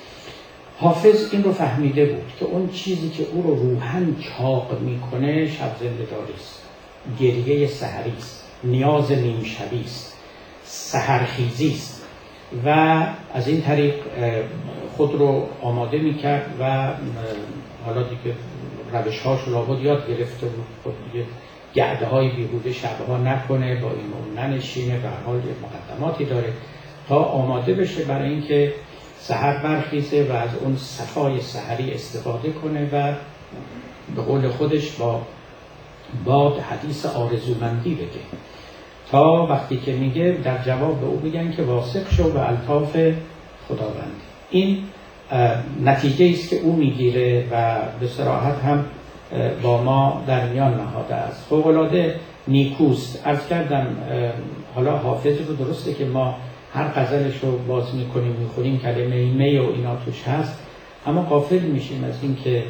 حافظ این رو فهمیده بود که اون چیزی که او رو روحاً چاق میکنه شب زنده‌داری است، گریه سحری است، نیاز نیم شبی است، سحرخیزی است و از این طریق خود رو آماده میکرد و حالا دیگه روش‌هاش رو لابد یاد گرفته بود، خود دیگه گعده های بیهوده شبها نکنه، با این ننشینه، به هر حال مقدماتی داره تا آماده بشه برای اینکه سحر برخیزه و از اون صفای سحری استفاده کنه و به قول خودش با باد حدیث آرزومندی بگه، تا وقتی که میگه در جواب به او بگن که واثق شو به الطاف خداوند. این نتیجه است که او میگیره و به صراحت هم با ما در میان نهاده است، فوق‌العاده نیکوست. عرض کردم حالا حافظ رو درسته که ما هر غزلش رو باز میکنیم میخونیم کلمه می و اینا توش هست، اما غافل میشیم از این که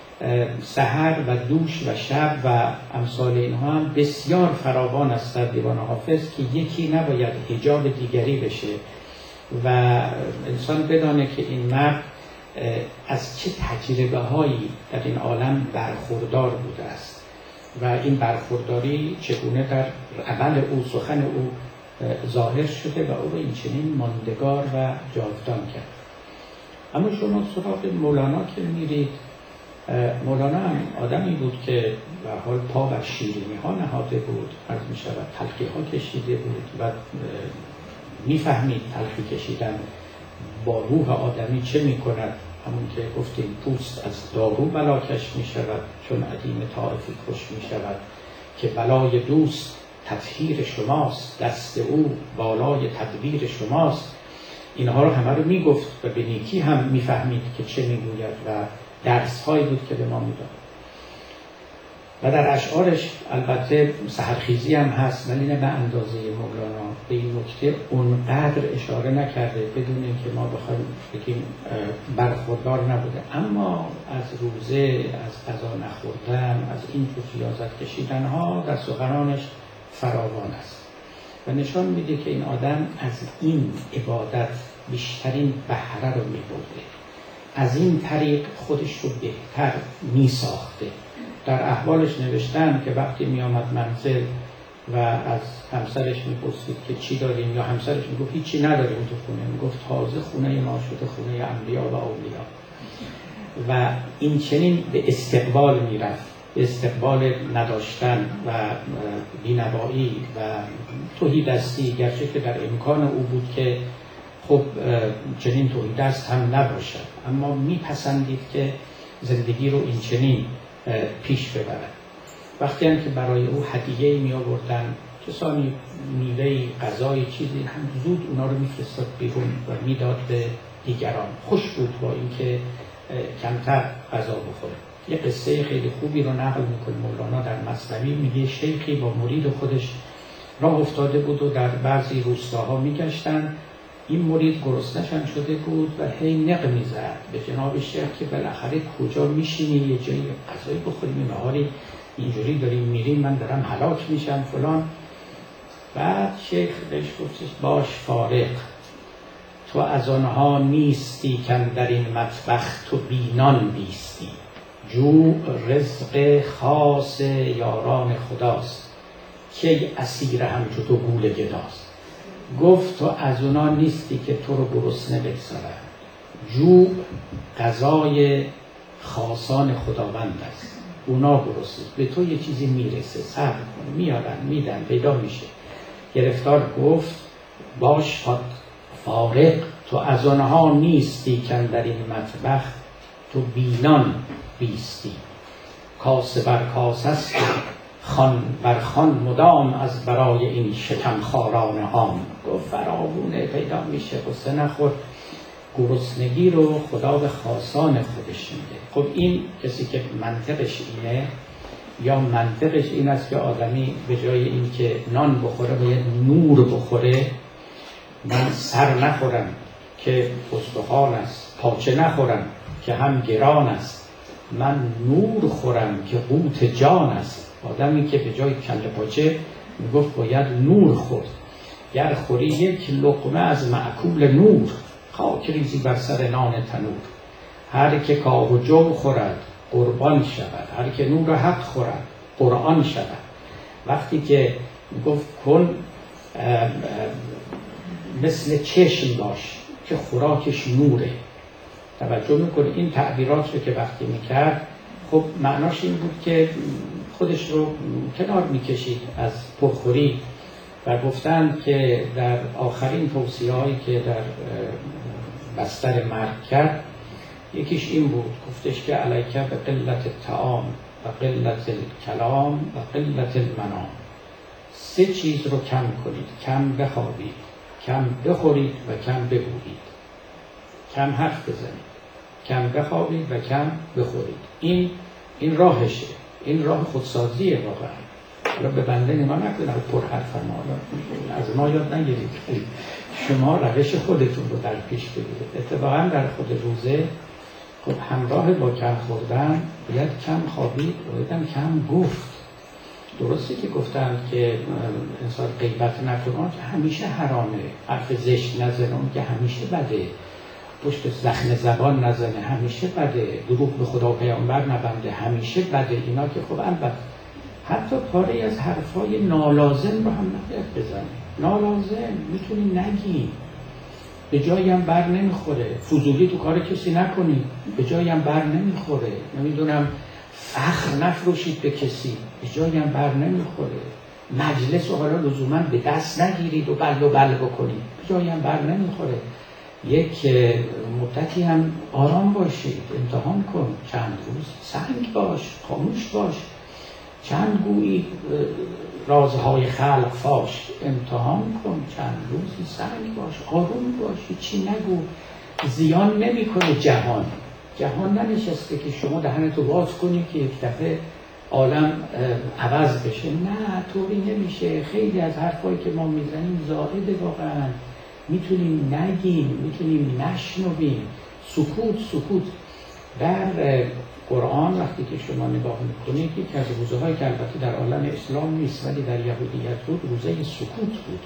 سحر و دوش و شب و امثال اینها هم بسیار فراوان است در دیوان حافظ که یکی نباید حجاب دیگری بشه و انسان بدانه که این مرد از چه تجربه هایی در این عالم برخوردار بوده است و این برخورداری چگونه در عمل او، سخن او ظاهر شده و او رو این چنین ماندگار و جاودان کرد. اما شما سراغ مولانا که میرید، مولانا هم آدمی بود که به حال پا بر شیرینی ها نهاده بود، عرض می شود تلخی ها کشیده بود و میفهمید تلخی کشیدن با روح آدمی چه می کند. همون که گفتیم پوست از دارو بلاکش می شود، چون عدیم طائفی خوش می شود که بلای دوست تطهیر شماست، دست او بالای تدبیر شماست. اینها رو همه رو می گفت و به نیکی هم می فهمید که چه می گوید و درس هایی بود که به ما می داد. و در اشعارش البته سحرخیزی هم هست، ولی نه به اندازه مولانا. به این نکته اونقدر اشاره نکرده بدون اینکه ما بخوایم بگیم برخوردار نبوده، اما از روزه، از غذا نخوردن، از این ریاضت کشیدن ها در سخنانش فراوان است و نشان میده که این آدم از این عبادت بیشترین بهره رو میبرده، از این طریق خودش رو بهتر میساخته. در احوالش نوشتن که وقتی می آمد منزل و از همسرش میپرسید که چی داریم، یا همسرش میگفت هیچی نداریم تو خونه، میگفت تازه خونه ما شده خونه انبیا و اولیا و این چنین به استقبال میرفت، به استقبال نداشتن و بینوایی و تهیدستی، گرچه که در امکان او بود که خب چنین تهیدست هم نباشد، اما میپسندید که زندگی رو این چنین پیش ببرد. وقتی هم که برای او هدیه‌ای می آوردن، کسانی میوه‌ای، غذای چیزی، هم زود اونا رو میفرستاد بیرون و میداد به دیگران. خوش بود با اینکه کمتر غذا بخوره. یه قصه خیلی خوبی رو نقل میکنه مولانا در مثنوی، میگه شیخی با مرید خودش راه افتاده بود و در بعضی روستاها میگشتن. این مرید گرسنه‌شان شده بود و هی نق میزد به جناب شیخ که بالاخره کجا میشینی یه جایی غذایی بخوریم، نهاری اینجوری داریم میریم، من دارم هلاک میشم فلان. بعد شیخ بهش گفتش باش فارغ، تو از آنها نیستی که در این مطبخ تو بینان بیستی، جو رزق خاص یاران خداست، که اسیر همچو تو گول گداست. گفت تو از اونا نیستی که تو رو گرسنه بگذارن، جوع غذای خاصان خداوند است، اونا گرسنه، به تو یه چیزی میرسه، صبر کن، میارن میدن، پیدا میشه. گرفتار گفت باش فارغ، تو از آنها نیستی کن در این مطبخ، تو بینان بیستی. کاسه بر کاسه است خان بر خان مدام، از برای این شکم خاران عام. گفت فراوونه پیدا میشه، قصه نخور. گرسنگی رو خدا به خاصان خودش میده. خب این کسی که منطقش اینه، یا منطقش این است که آدمی به جای این که نان بخوره باید نور بخوره. من سر نخورم که استخوان است، پاچه نخورم که هم گران است، من نور خورم که قوت جان است. آدمی که به جای کله پاچه میگفت باید نور خورد. گر خوری یک لقمه از مأکول نور، خاک ریزی بر سر نان تنور. هر که کاه و جو خورد قربان شود، هر که نور حق خورد قرآن شود. وقتی که گفت کن اه اه مثل چشم باش که خوراکش نوره، توجه میکنه این تعبیرات رو که وقتی میکرد، خب معناش این بود که خودش رو کنار میکشید از پرخوری. و گفتند که در آخرین توصیه هایی که در بستر مرگ کرد، یکیش این بود، گفتش که علیکه به قلت الطعام و قلت الکلام و قلت المنام. سه چیز رو کم کنید، کم بخوابید، کم بخورید و کم بگویید. کم حرف بزنید، کم بخوابید و کم بخورید. این این راهشه، این راه خودسازیه واقعا. حالا به بنده نما نکنید پر حرف ما، از ما یاد نگیرید، شما روش خودتون رو در پیش بگیرید. اتفاقا در خود روزه خب همراه با کم خوردن باید کم خوابید، باید هم کم گفت. درسته که گفتن که انسان غیبت نکنه که همیشه حرامه، حرف زشت نزنه که همیشه بده، پشت زخم زبان نزنه همیشه بده، دروغ به خدا و پیامبر نبنده همیشه بده. اینا که خب البته حتی پاره از حرفای نالازم رو هم نباید بزنه. نالازم میتونی نگی، به جایی هم بر نمیخوره. فضولی تو کار کسی نکنی، به جایی هم بر نمیخوره. نمیدونم فخر نفروشید به کسی، به جایی هم بر نمیخوره. مجلس رو حالا لزوما به دست نگیرید و بل و بل بکنید، به جایی هم بر نمیخوره. یک مدتی هم آرام باشید، امتحان کن، چند روز سنگ باش، خاموش باش، چند گویی رازهای خلق فاش، امتحان کن، چند روزی سنگ باش، آروم باش، چی نگو. زیان نمیکنه جهان. جهان ننشسته که شما دهنتو باز کنی که یک دفعه عالم عوض بشه. نه، طوری نمیشه. خیلی از حرفایی که ما میزنیم زائده واقعا. میتونیم نگیم، میتونیم نشنویم. سکوت سکوت. در قرآن وقتی که شما نگاه میکنید، یکی از روزه هایی که البته در عالم اسلام نیست ولی در یهودیت بود، روزه سکوت بود.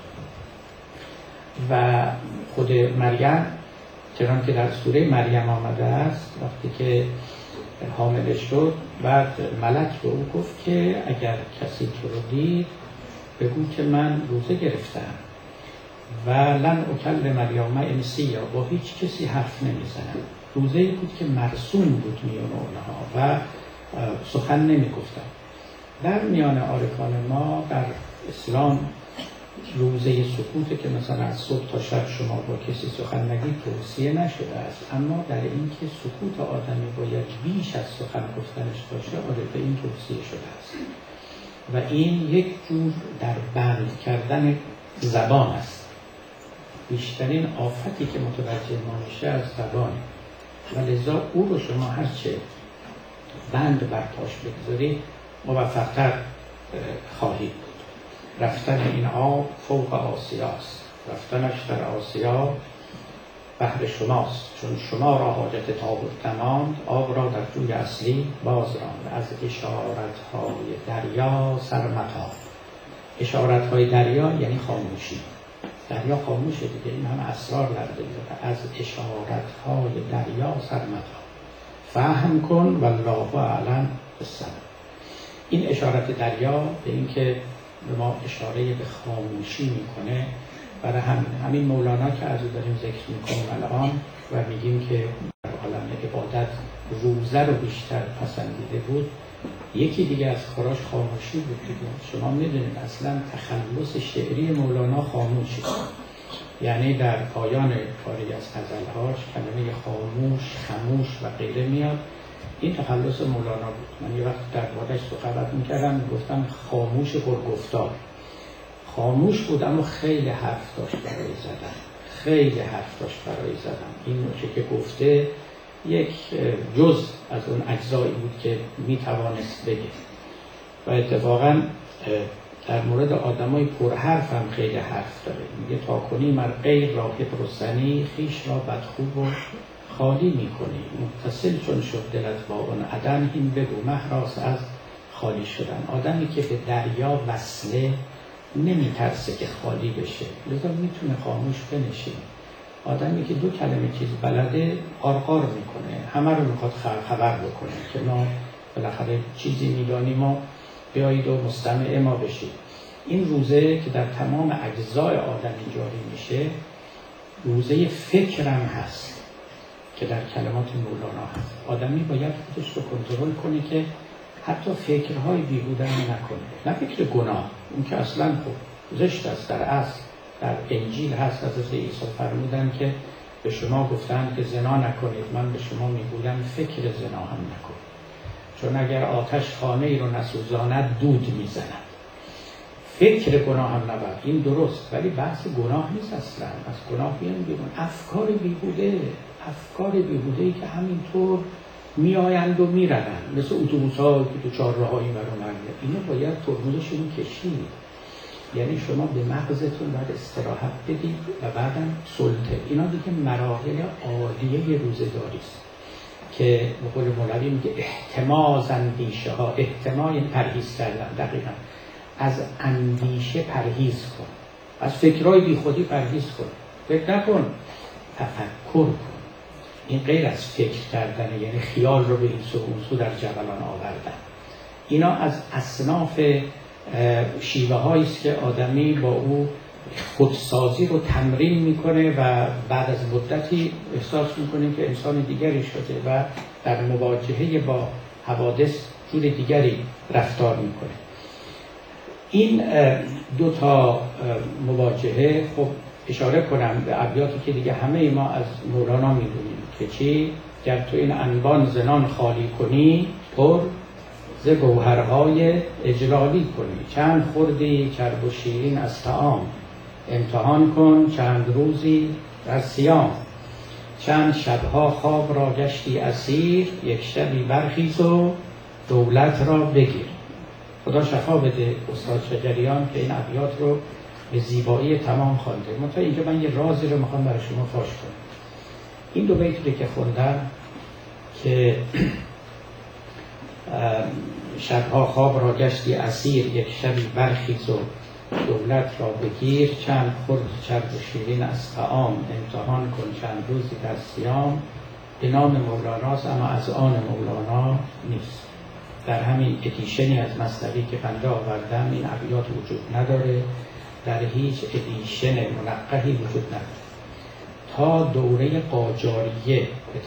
و خود مریم چنان که در سوره مریم آمده است، وقتی که حامله شد، بعد ملک به او گفت که اگر کسی تو رو دید بگو که من روزه گرفتم و لن اکلم الیوم انسیا، با هیچ کسی حرف نمیزنم. روزه‌ای بود که مرسوم بود میان اونها و سخن نمیگفتن. در میان عارفان ما در اسلام روزه سکوته که مثلا از صبح تا شب شما با کسی سخن نگید توصیه نشده است، اما در این که سکوت آدمی باید بیش از سخن گفتنش باشه، آره به این توصیه شده است. و این یک جور در بند کردن زبان است. بیشترین آفتی که متوجه ما میشه از زبان، و لذا او رو شما هرچه بند بر پاش بگذارید موفق‌تر خواهید بود. رفتن این آب فوق آسیاست، رفتنش در آسیا بهر شماست، چون شما را حاجت تابور تمام، آب را در جوی اصلی باز راند. از اشارت‌های دریا سرمتاب. اشارت‌های دریا یعنی خاموشی. دریا خاموشه دیگه، این همه اسرار لرده. از اشارت‌های دریا سرمتاب، فهم کن والله اعلم بالصواب. این اشارت دریا به این که به ما اشاره به خاموشی میکنه برای همین همین مولانا که از او داریم ذکر میکنیم الان و میگیم که در عالم عبادت روزه رو بیشتر پسندیده بود، یکی دیگه از کاراش خاموشی بود دیگه. شما میدونید اصلا تخلص شعری مولانا خاموشی، یعنی در پایان کاری از غزلهاش کلمه خاموش، خموش و غیره میاد. این تخلص مولانا بود. من یه وقت در موردش صحبت میکردم، گفتم خاموش پرگفتار. خاموش بود اما خیلی حرف داشت برای زدن، خیلی حرف داشت برای زدن. این نوچه که گفته یک جز از اون اجزایی بود که میتوانست بگه. و اتفاقا در مورد آدمای پرحرف هم خیلی حرف داره. میگه تا کنی مر غیر را حبرسنی، خیش را بدخوب و خالی میکنی. متصل چون شد دلت با اون عدم، این بگو محراس از خالی شدن. آدمی که به دریا وصله نمیترسه که خالی بشه، لذا میتونه خاموش بنشینه. آدمی که دو کلمه چیز بلده قارقار میکنه، همه رو میخواد خبر بکنه که ما بالاخره چیزی میدانیم، ما بیایید و مستمع ما بشید. این روزه که در تمام اجزای آدم جاری میشه، روزه فکرم هست که در کلمات مولانا هست. آدمی باید خودش رو کنترل کنه که حتی فکرهای بیهوده نکنه. نه فکر گناه، اون که اصلا خوب زشت است. در اصل در انجیل هست حضرت عیسی فرمودن که به شما گفتن که زنا نکنید، من به شما میگویم فکر زنا هم نکنید، چون اگر آتش خانه ای رو نسوزاند دود میزند. فکر گناه هم نبود، این درست، ولی بحث گناه نیست اصلا. از گناه بیان بیرون. افکار بیهوده، افکار بیهوده ای که همینطور میآیند و میروند، مثل اتوبوس ها که تو چهارراهایی برآمده، اینو باید ترمزشون کشید. یعنی شما به مغزتون باید استراحت بدید و بعدم سلطه. اینا دیگه مراحل عالیه روزه‌داری است که به قول مولوی میگه احتماز اندیشه ها. احتمال یعنی پرهیز کردن. دقیقا از اندیشه پرهیز کن، از فکرهای بی خودی پرهیز کن، فکر نکن، تفکر کن. این غیر از فکر کردن، یعنی خیال رو به این سو اون سو در جبلان آوردن. اینا از اصناف شیوه هایی است که آدمی با او خودسازی رو تمرین میکنه و بعد از مدتی احساس میکنه که انسان دیگری شده و در مواجهه با حوادث جور دیگری رفتار میکنه. این دو تا مواجهه، خب اشاره کنم به ابیاتی که دیگه همه ما از مولانا میدونیم که چی؟ گر تو این انبان زنان خالی کنی، پر ز گوهرهای اجلالی کنی. چند خوردی چرب و شیرین از طعام، امتحان کن چند روزی در صیام. چند شبها خواب را گشتی اسیر، یک شبی برخیز و دولت را بگیر. خدا شفا بده استاد شجریان که این ابیات رو به زیبایی تمام خوانده. منتها اینجا من یه رازی رو میخوام برای شما فاش کنم. این دو بیتی که خوندم که شبها خواب را گشتی اسیر، یک شبی برخیز و دولت را بگیر. چند خورد چرب و شیرین از طعام، امتحان کن چند روزی در صیام. به نام مولاناست اما از آن مولانا نیست. در همین ادیشنی از مثنوی که بنده آوردم این ابیات وجود نداره، در هیچ ادیشن منقحی وجود نداره. تا دوره قاجاریه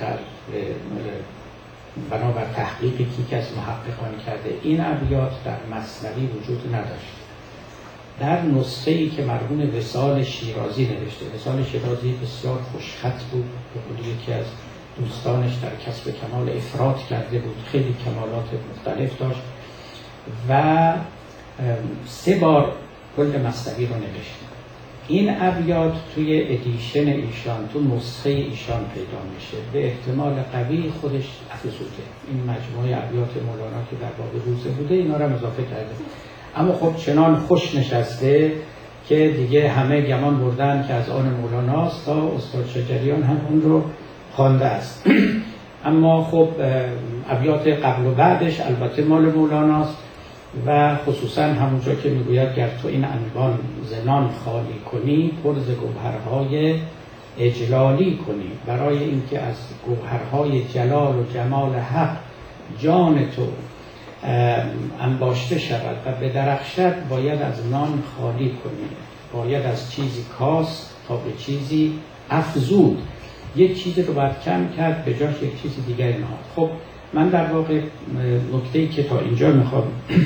بنابر تحقیقی که از محققان کرده، این ابیات در مثنوی وجود نداشت. در نسخه‌ای که مرحوم وصال شیرازی نوشته، وصال شیرازی بسیار خوشخط بود، به قول یکی از دوستانش در کسب کمال افراد کرده بود، خیلی کمالات مختلف داشت و سه بار کل مثنوی رو نوشت. این ابیات توی ادیشن ایشان، تو نسخه ایشان پیدا میشه، به احتمال قوی خودش افزوده. این مجموعه ابیات مولانا که در باب روزه بوده اینا رو اضافه کرده، اما خب چنان خوش نشسته که دیگه همه گمان بردن که از آن مولاناست تا استاد شجریان هم اون رو خوانده است. اما خب ابیات قبل و بعدش البته مال مولاناست و خصوصا همونجا که میگوید گر تو این انبان زنان خالی کنی، پر ز گوهرهای اجلالی کنی. برای اینکه از گوهرهای جلال و جمال حق جان تو انباشته شود و بدرخشد، باید از نان خالی کنی. باید از چیزی کاست تا به چیزی افزود. یک چیزی رو باید کم کرد به جاش یک چیز دیگری نهاد. خب من در واقع نکته‌ای که تا اینجا میخوام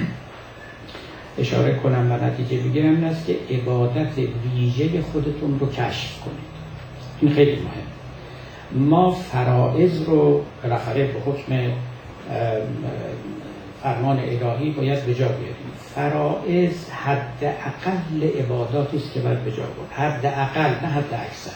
اشاره کنم و نتیجه بگیرم این است که عبادت ویژه خودتون رو کشف کنید. این خیلی مهم. ما فرائض رو بالاخره به حکم فرمان الهی باید به جا بیاریم. فرائض حداقل عباداتی است که باید به جا برد. حداقل، نه حد اکثر.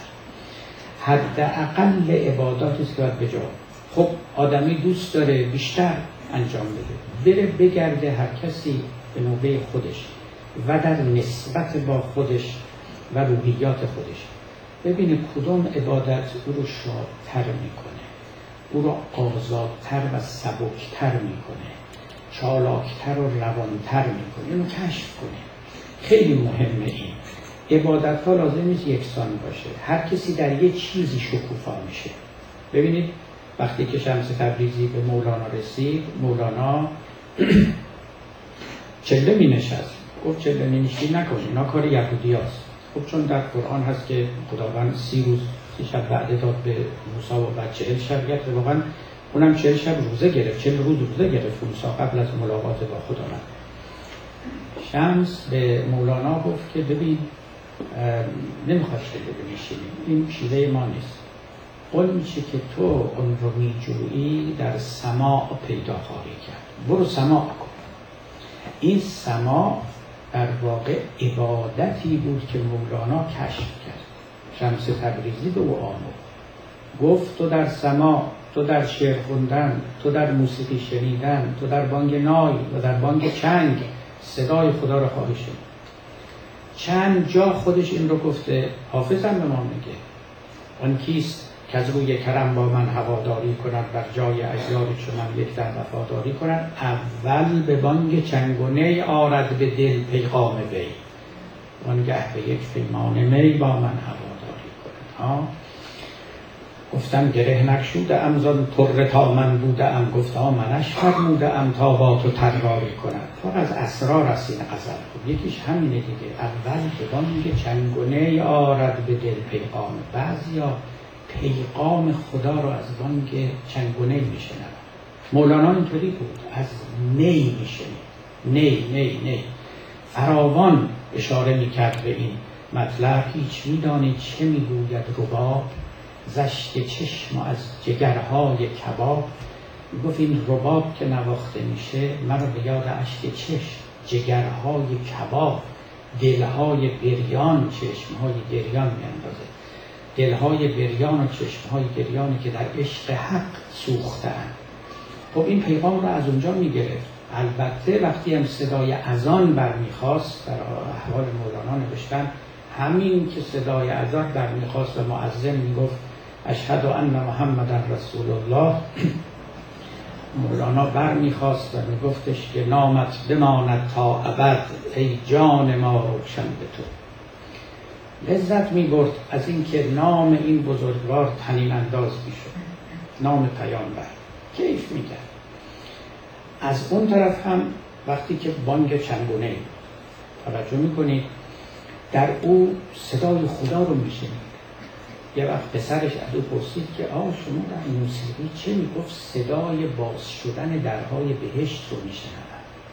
حداقل عباداتی است که باید به جا برد. خب آدمی دوست داره بیشتر انجام بده، بره بگرده هر کسی به نوبه خودش و در نسبت با خودش و روحیات خودش ببینه کدوم عبادت او رو شادتر میکنه، او رو آزادتر و سبکتر میکنه، چالاکتر و روانتر میکنه، اینو کشف کنه. خیلی مهمه. این عبادت ها لازم نیست یکسان باشه، هر کسی در یه چیزی شکوفا میشه. ببینید وقتی که شمس تبریزی به مولانا رسید، مولانا چله می نشست، گفت چله می نشی نکن، اینا کار یهودی هست. خب چون در قرآن هست که خداوند سی روز سی شب وعده داد به موسی و بعد چهل شب گرفت، واقعا اونم چهل شب روزه گرفت، چهل روز روزه گرفت موسی قبل از ملاقات با خداوند. شمس به مولانا گفت که ببین نمیخواد چله بنشینیم، این شیوه ما نیست. اون چی که تو اون رو میجویی در سماع پیدا خواهی کرد، برو سماع کن. این سماع در واقع عبادتی بود که مولانا کشف کرد. شمس تبریزی به او آمد، گفت تو در سماع، تو در شعر خوندن، تو در موسیقی شنیدن، تو در بانگ نای و در بانگ چنگ صدای خدا رو خواهی شنید. چند جا خودش این رو گفته. حافظم به ما میگه آن کیست که از روی کرم با من هواداری کند، بر جای اجیال چون من یک در وفاداری کند. اول به بانگ چنگونه آرد به دل پیغام وی، وانگه به یک پیمان می با من هواداری کند. ها گفتم گره نکشوده ام زان طره تا من بوده ام، گفتا منش فرموده ام تا با تو طراری کند. پر از اسرار است این غزل. خب یکیش همینه دیگه. اول به بانگ چنگونه آرد به دل پیغام. بعضیا پیغام خدا رو از بانگ چنگونه میشنن. مولانا اینطوری بود، از نی میشنه، نی نی نی فراوان اشاره میکرد به این مطلب. هیچ میدانی چه میگوید رباب، زشت چشم از جگرهای کباب. گفت این رباب که نواخته میشه مرا به یاد اشک چشم، جگرهای کباب، دلهای بریان، چشمهای گریان میاندازه. دلهای بریان و چشمهای گریانی که در عشق حق سوخته‌اند. خب این پیغام رو از اونجا میگرفت. البته وقتی هم صدای اذان برمیخواست، در احوال مولانا نوشتن همین که صدای اذان برمیخواست و مؤذن میگفت اشهد ان محمدن رسول الله، مولانا برمیخواست و میگفتش که نامت بماند تا ابد ای جان ما روشن به تو. لذت می‌برد از اینکه نام این بزرگوار طنین انداز میشد، نام پیامبر. کیف میکرد. از اون طرف هم وقتی که بانگ چنگونه توجه میکنید در او صدای خدا رو میشنید. یه وقت پسرش از او پرسید که آه شما در موسیقی چه میگفت؟ صدای باز شدن درهای بهشت رو میشنید.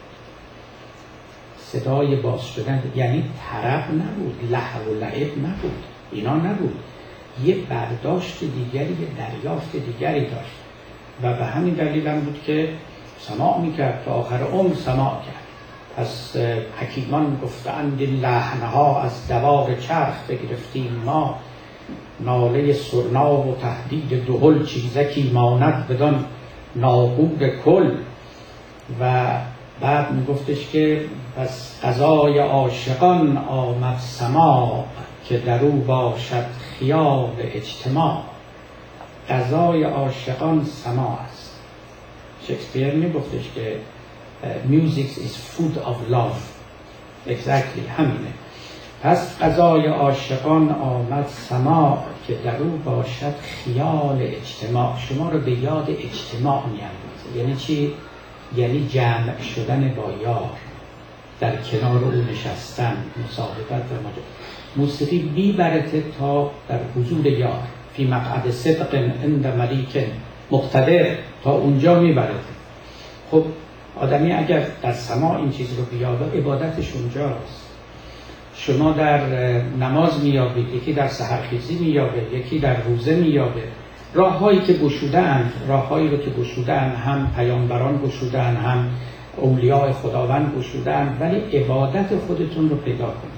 صدای باز شدن یعنی طرب نبود، لهو و لعب نبود، اینا نبود. یه برداشت دیگری، یه دریافت دیگری داشت و به همین دلیل هم بود که سماع میکرد تا آخر عمر سماع کرد. پس حکیمان گفتند لحنها از دوار چرخ بگرفتیم ما، ناله سرنا و تهدید دهل چیزکی ماند بدان نابود کل. و بعد میگفتش که پس قضای عاشقان آمد سماع، که در او باشد خیال اجتماع. قضای عاشقان سماع است. شکسپیر میگفتش که music is food of love. exactly همینه. پس قضای عاشقان آمد سماع، که در او باشد خیال اجتماع. شما رو به یاد اجتماع میاندازه. یعنی چی؟ یعنی جمع شدن با یار، در کنار او نشستن، مصاحبت و مجا. موسیقی میبرته تا در حضور یار، فی مقعد صدق عند ملیک مقتدر، تا اونجا میبرته. خب آدمی اگر در سماع این چیز رو بیابه، عبادتش اونجاست. شما در نماز میابید، یکی در سحرخیزی میابه، یکی در روزه میابه. راه هایی که گشوده‌اند، راه هایی رو که گشوده‌اند، هم پیامبران گشوده‌اند، هم اولیاء خداوند گشوده‌اند، ولی عبادت خودتون رو پیدا کنید.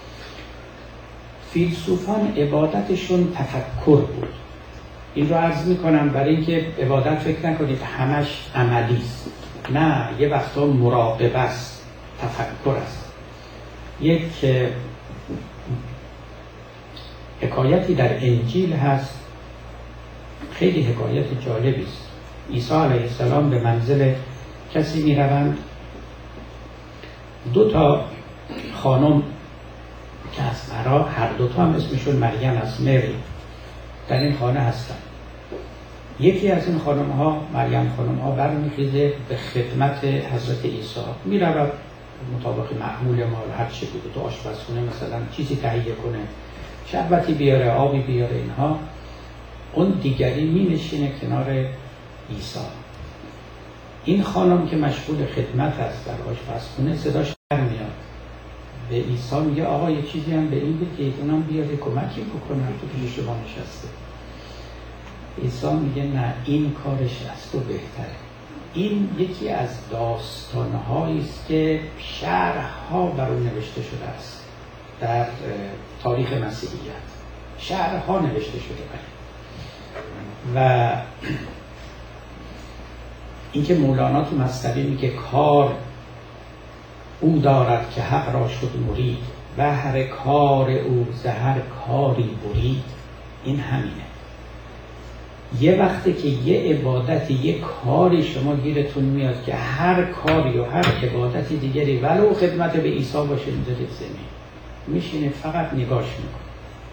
فیلسوفان عبادتشون تفکر بود. این رو عرض میکنم برای اینکه عبادت فکر نکنید همش عملی است. نه، یه وقتا مراقبه است، تفکر است. یک حکایتی در انجیل هست، خیلی حکایت جالبی است. عیسی علیه السلام به منزل کسی می روند، دو تا خانم که از مرا، هر دو تا هم اسمشون مریم است، مری، در این خانه هستن. یکی از این خانم ها، مریم خانم ها، برمیخیزه به خدمت حضرت عیسی، می رود مطابق معمول ما، هر چی بوده تو آشپزخونه مثلا چیزی تهیه کنه، شربتی بیاره، آبی بیاره، اینها. اون دیگری می نشینه کنار عیسی. این خانم که مشغول خدمت است در آشپزخونه صداش در میاد، به عیسی میگه آقا یه چیزی هم به این بگید، اونم بیاره کمکی بکنه تو پیش شما نشسته. عیسی میگه نه، این کارش از تو بهتره. این یکی از داستانهایی است که شرح‌ها بر اون نوشته شده است در تاریخ مسیحیت. شرح‌ها نوشته شده بر و اینکه مولانا تو مثنوی میگه کار او دارد که حق را شد مرید، بهر کار او زهر کاری برید. این همینه. یه وقتی که یه عبادتی، یه کاری شما گیرتون میاد که هر کاری و هر عبادتی دیگری ولو خدمت به عیسی باشه میذارید زمین، میشینه فقط نگاش میکنه.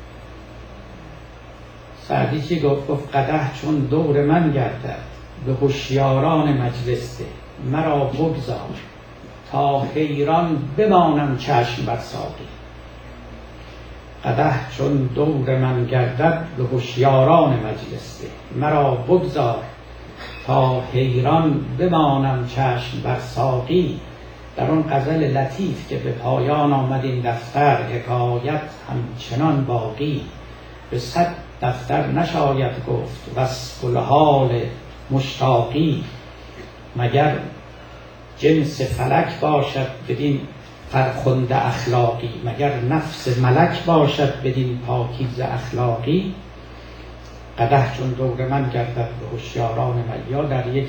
سعدی چی گفت؟ گفت قدح چون دور من گردد، به هوشیاران مجلس ده، مرا بگذار تا حیران بمانم چشم بر ساقی. قدح چون دور من گردد، به هوشیاران مجلس ده، مرا بگذار تا حیران بمانم چشم بر ساقی. در اون غزل لطیف که به پایان آمد این دفتر، حکایت همچنان باقی. به صد دفتر نشاید گفت وصف الحال مشتاقی. مگر جنس فلک باشد بدین فرخنده اخلاقی، مگر نفس ملک باشد بدین پاکیزه اخلاقی. قدح چون دور من گردد به هوشیاران من. یا در یک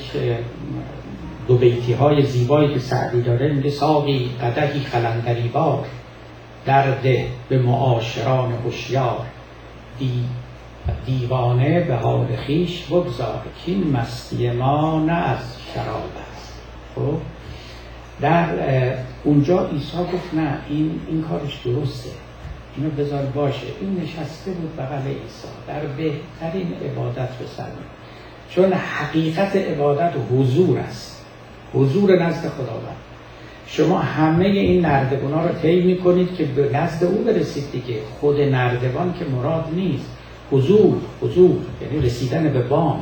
دو بیتی های زیبایی که سعدی داره میگه ساقی قدحی قلندری بار، درده به معاشران هوشیار. دی دیوانه به حال خویش بگذار، که این مستی ما نه از شراب است. خب در اونجا عیسی گفت نه، این این کارش درسته، اینو بذار باشه. این نشسته بود بغل عیسی در بهترین عبادت به سر می‌برد. چون حقیقت عبادت حضور است، حضور نزد خداوند. شما همه این نردبانا رو طی می‌کنید که به نزد او برسید دیگه. خود نردبان که مراد نیست، حضور، حضور یعنی رسیدن به بام.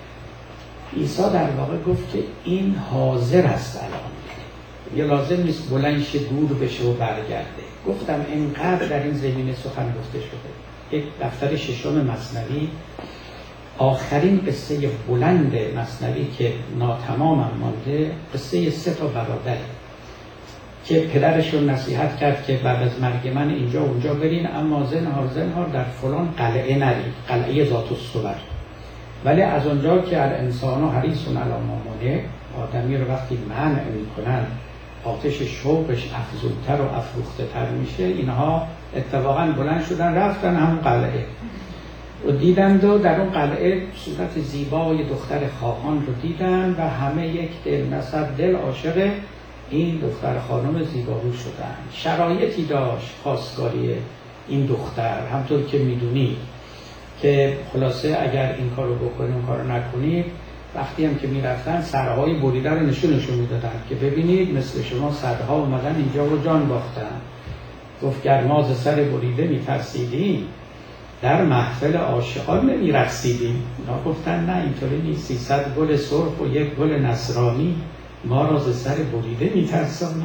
عیسی در واقع گفت که این حاضر است الان، یه لازم نیست بلند شه دور بشه و برگرده. گفتم اینقدر در این زمینه سخن گفته شده. یک دفتر ششم مثنوی، آخرین قصه بلند مثنوی که ناتمام هم مانده، قصه سه تا برادره که پدرشون نصیحت کرد که بعد از مرگ من اینجا اونجا برین، اما زنهار زنهار در فلان قلعه نرید، قلعه ذات الصور. ولی از اونجا که الانسان حریص علی ما منع، آدمی رو وقتی منع میکنن آتش شوقش افزونتر و افروخته تر میشه. اینها اتفاقا بلند شدن رفتن همون قلعه و دیدند و در اون قلعه صورت زیبای دختر خواهان رو دیدن و همه یک دل نصر دل عاشق این دختر خانم زیبارو شدن. شرایطی داشت خواستگاری این دختر، همطور که میدونید که خلاصه اگر این کارو بکنید اون کارو نکنید وقتی هم که میرفتن سرهای بریده رو نشونشون میدادن که ببینید مثل شما صدها اومدن اینجا و جان باختن. گفت گر ما ز سر بریده میترسیدیم در محفل عاشقان نمیرقصیدیم. اینا گفتن نه اینطوری نیست، سیصد گل سرخ و یک گل نصرانی ما را ز سر بریده میترسانید.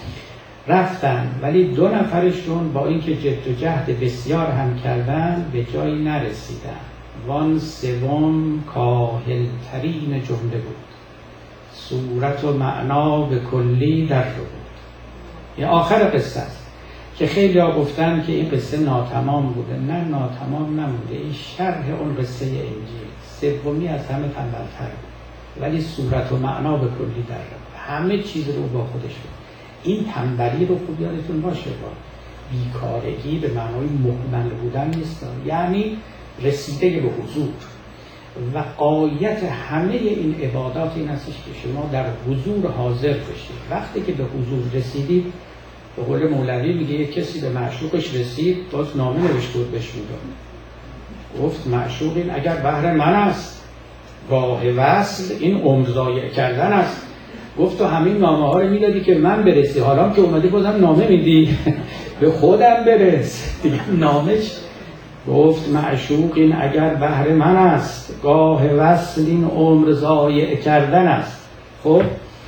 رفتن ولی دو نفرشون با اینکه جد و جهد بسیار هم کردن به جایی نرسیدن. وان سوم کاهلترین جمله بود، صورت و معنا به کلی در رو بود. این آخر قصه است که خیلی ها گفتن که این قصه ناتمام بوده. نه ناتمام نمونده، این شرح اون قصه انجیل. سومی از همه تنبل‌تر بود ولی صورت و معنا به کلی در رو بود. همه چیز رو با خودش بود. این تنبلی رو خوب یادتون باشه، با بیکارگی به معنای مهمل بودن نیست، یعنی رسیده به حضور. و غایت همه این عبادات این هستش که شما در حضور حاضر بشید. وقتی که به حضور رسیدید، به قول مولوی میگه یک کسی به معشوقش رسید، باز نامه نوشت بود بهش میداد. گفت معشوق این اگر بهر من است، راه وصل این عمر ضایع کردن است. گفت تو همین نامه ها رو میدادی که من برسی، حالا که اومدی بازم نامه میدی به خودم برس دیگه نامش. گفت معشوق این اگر بهر من است، گاه وصل این عمر ضایع کردن است. خب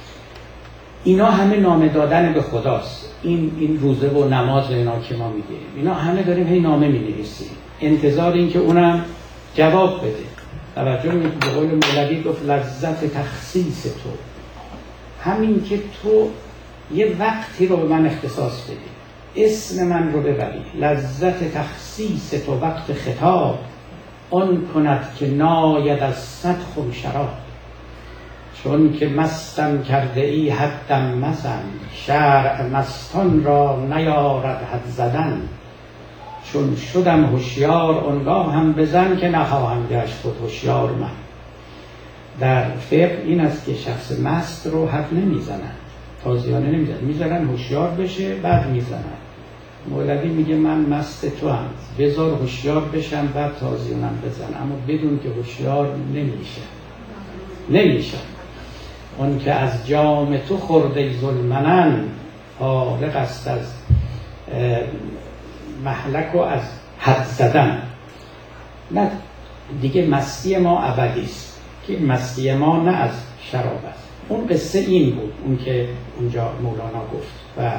اینا همه نامه دادن به خداست. این این روزه و نماز و اینا که ما میگیم، اینا همه داریم هی نامه مینویسیم، انتظار این که اونم جواب بده. توجه میکنید به قول مولوی گفت لذت تخصیص تو، همین که تو یه وقتی رو به من اختصاص بدی، اسم من رو ببری. لذت تخصیص تو وقت خطاب، آن کند که ناید از صد خم شراب. چون که مستم کرده ای حدم مزن، شرع مستان را نیارد حد زدن. چون شدم هوشیار آنگاه هم بزن، که نخواهم گشت خود هوشیار من. در فقه این است که شخص مست رو حد نمیزنن، تازیانه نمیزنن، میزنن هوشیار بشه بعد میزنن. مولوی میگه من مست تو هم، بذار هوشیار بشم بعد تازیانم بزن، اما بدون که هوشیار نمیشه نمیشه اون که از جام تو خورده ظلمنن، فارغ است از محلک و از حد زدن. نه دیگه مستی ما ابدی است، که مستی ما نه از شراب است. اون قصه این بود، اون که اونجا مولانا گفت و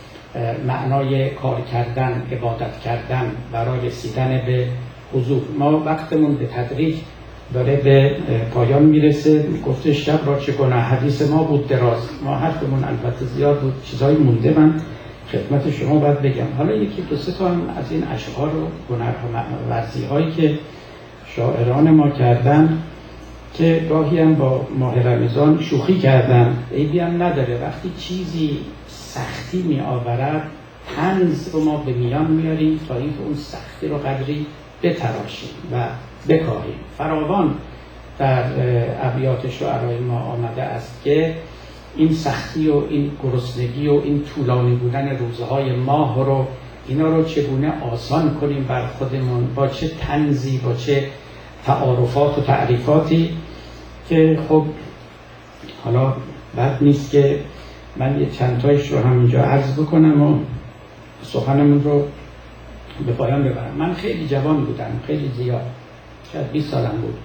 معنای کار کردن، عبادت کردن برای رسیدن به حضور. ما وقتمون به تدریج داره به پایان میرسه. گفته شب را چه کنه، حدیث ما بود دراز، ما حرفمون البته زیاد بود، چیزای مونده من خدمت شما باید بگم. حالا یکی دو سه تا هم از این اشعار و ورزی هایی که شاعران ما کردن که گاهی هم با ماه رمضان شوخی کردن، عیبی هم نداره. وقتی چیزی سختی می آورد، طنز رو ما به میان میاریم تا اینکه اون سختی رو قدری بتراشیم و بکاهیم. فراوان در ابیات شعرای ما آمده است که این سختی و این گرسنگی و این طولانی بودن روزهای ماه رو، اینا رو چگونه آسان کنیم بر خودمون، با چه طنزی، با چه تعارفات و تعریفاتی. که خب حالا بد نیست که من یه چند تایش رو همینجا عرض بکنم و سخنمون رو به پایان ببرم. من خیلی جوان بودم، خیلی زیاد، شاید بیست سالم بود.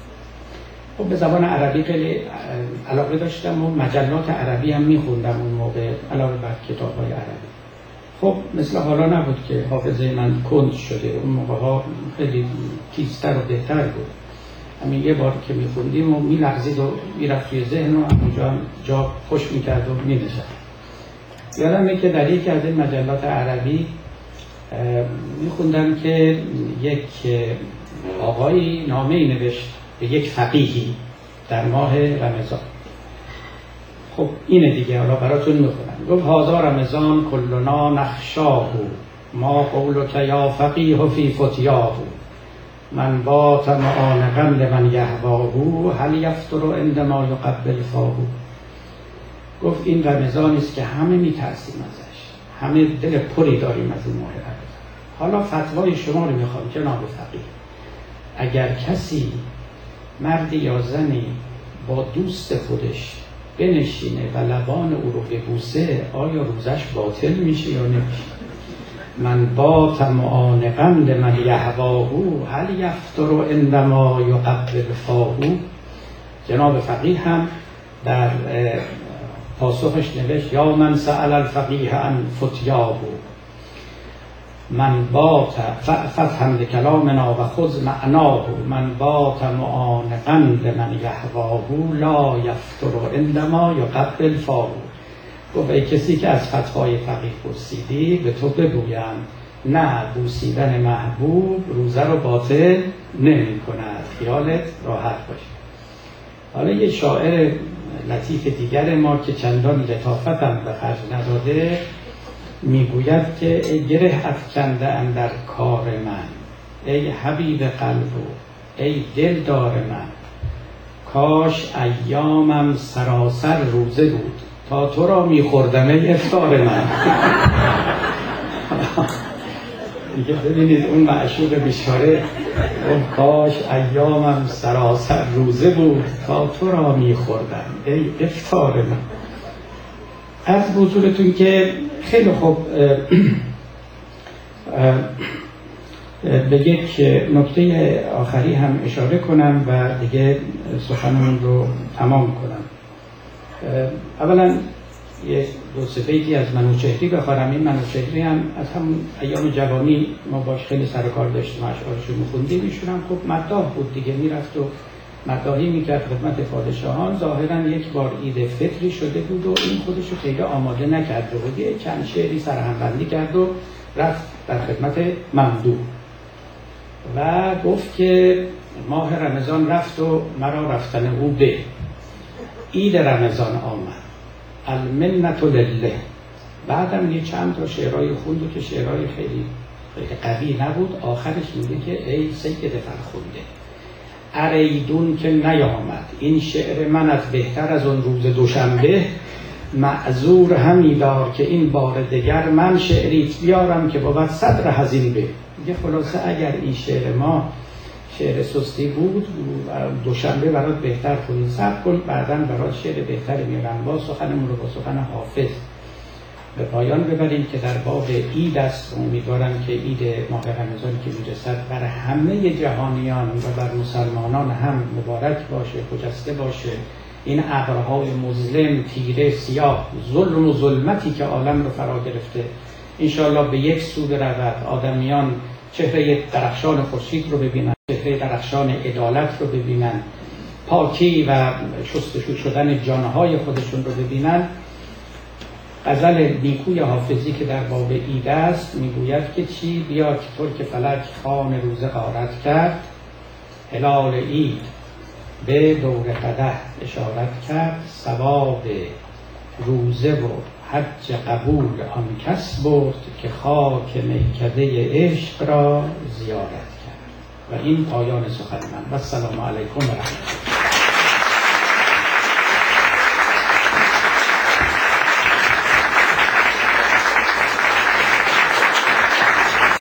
خب به زبان عربی خیلی علاقه داشتم و مجلات عربی هم میخوندم اون موقع علاوه بر کتاب‌های عربی. خب مثل حالا نبود که حافظه من کند شده، اون موقع ها خیلی تیزتر و بهتر بود. همین یه بار که میخوندیم و میلغزید و میرفت توی ذهن و اونجا جا خوش میکرد و مینشد. یادمه که در یکی از این مجلات عربی میخوندم که یک آقایی نامه‌ای نوشت به یک فقیهی در ماه رمضان. خب اینه دیگه، حالا براتون میخونم. گفت هذا رمضان کلنا نخشاه، ما قولک یا فقیه فی فتیاه. من بات معانقا لمن یهواه، هل یفطر عندما یقبل فاه. گفت این رمضانی است که همه میترسیم ازش، همه دل پری داریم از این ماه رمضان. حالا فتوای شما رو میخوام جناب فقیه. اگر کسی، مردی یا زنی، با دوست خودش بنشینه و لبان او رو ببوسه، آیا روزش باطل میشه یا نمیشه؟ من بات معانقا لمن یهواه هل یفطر عندما یقبل فاه. جناب فقیه هم در پاسخش نوشت یا من سأل الفقیه عن فتیاه من بات ففهم لکلامنا و خذ معناه من بات معانقا لمن یهواه لا یفطر عندما یقبل فاه. گفت ای کسی که از فتوای فقیه پرسیدی، به تو بگویم نه، بوسیدن محبوب روزه رو باطل نمی کند، خیالت راحت باشه. حالا یه شاعر لطیف دیگر ما که چندان لطافت هم به خرج نداده میگوید که ای گره افکنده اندر کار من، ای حبیب قلب و ای دلدار من، کاش ایامم سراسر روزه بود تا تو را میخوردم ای افطار من. دیگه ببینید اون معشوق بیچاره اون کاش ایامم سراسر روزه بود تا تو را میخوردم ای افطار من. از حضورتون که خیلی خوب به یک نکته آخری هم اشاره کنم و دیگه سخنمون رو تمام کنم. اولا یه دو سه بیتی از منوچهری بخوانم. این منوچهری هم از همون ایام جوانی ما باش خیلی سر کار داشتیم، اشعارشو می‌خوندیم. ایشون هم خب مداح بود دیگه، میرفت و مداحی میکرد خدمت پادشاهان. ظاهرا یک بار عید فطری شده بود و این خودشو خیلی آماده نکرده بود، یه چند شعری سرهمبندی کرد و رفت در خدمت ممدوح و گفت که ماه رمضان رفت و مرا رفتن او به، عید رمضان آمد، المنت لله. بعدم یه چند تا شعرهای خوند که شعرهای خیلی خیلی قوی نبود. آخرش میگه که ای سید فرخنده اریدون که نیامد این شعر من از بهتر از اون روز دوشنبه، معذور همی دار که این بار دیگر من شعریت بیارم که بود صدر هزین به. میگه خلاصه اگر این شعر ما شعر سستی بود، دوشنبه برات بهتر خودین صبر کن، بعداً برات شعر بهتر میارم. با سخنمون رو با سخن حافظ به پایان ببریم که در باب عید است. امیدوارم که عید ماه رمضان که میرسد بر همه جهانیان و بر مسلمانان هم مبارک باشه، خجسته باشه. این ابرهای مظلم، تیره، سیاه، ظلم و ظلمتی که عالم رو فرا گرفته انشاءالله به یک سو برود. آدمیان چهره درخشان خورشید رو ببینن، چهره درخشان عدالت رو ببینن، پاکی و شستشو شدن جانهای خودشون رو ببینن. غزل نیکوی حافظی که در باب عید است میگوید که چی؟ بیا که ترک فلک خوان روزه غارت کرد، هلال عید به دور قدح اشارت کرد، ثواب روزه و حج قبول آن کس برد که خاک میکده عشق را زیارت کرد. و این پایان سخن من و السلام علیکم و رحمت الله.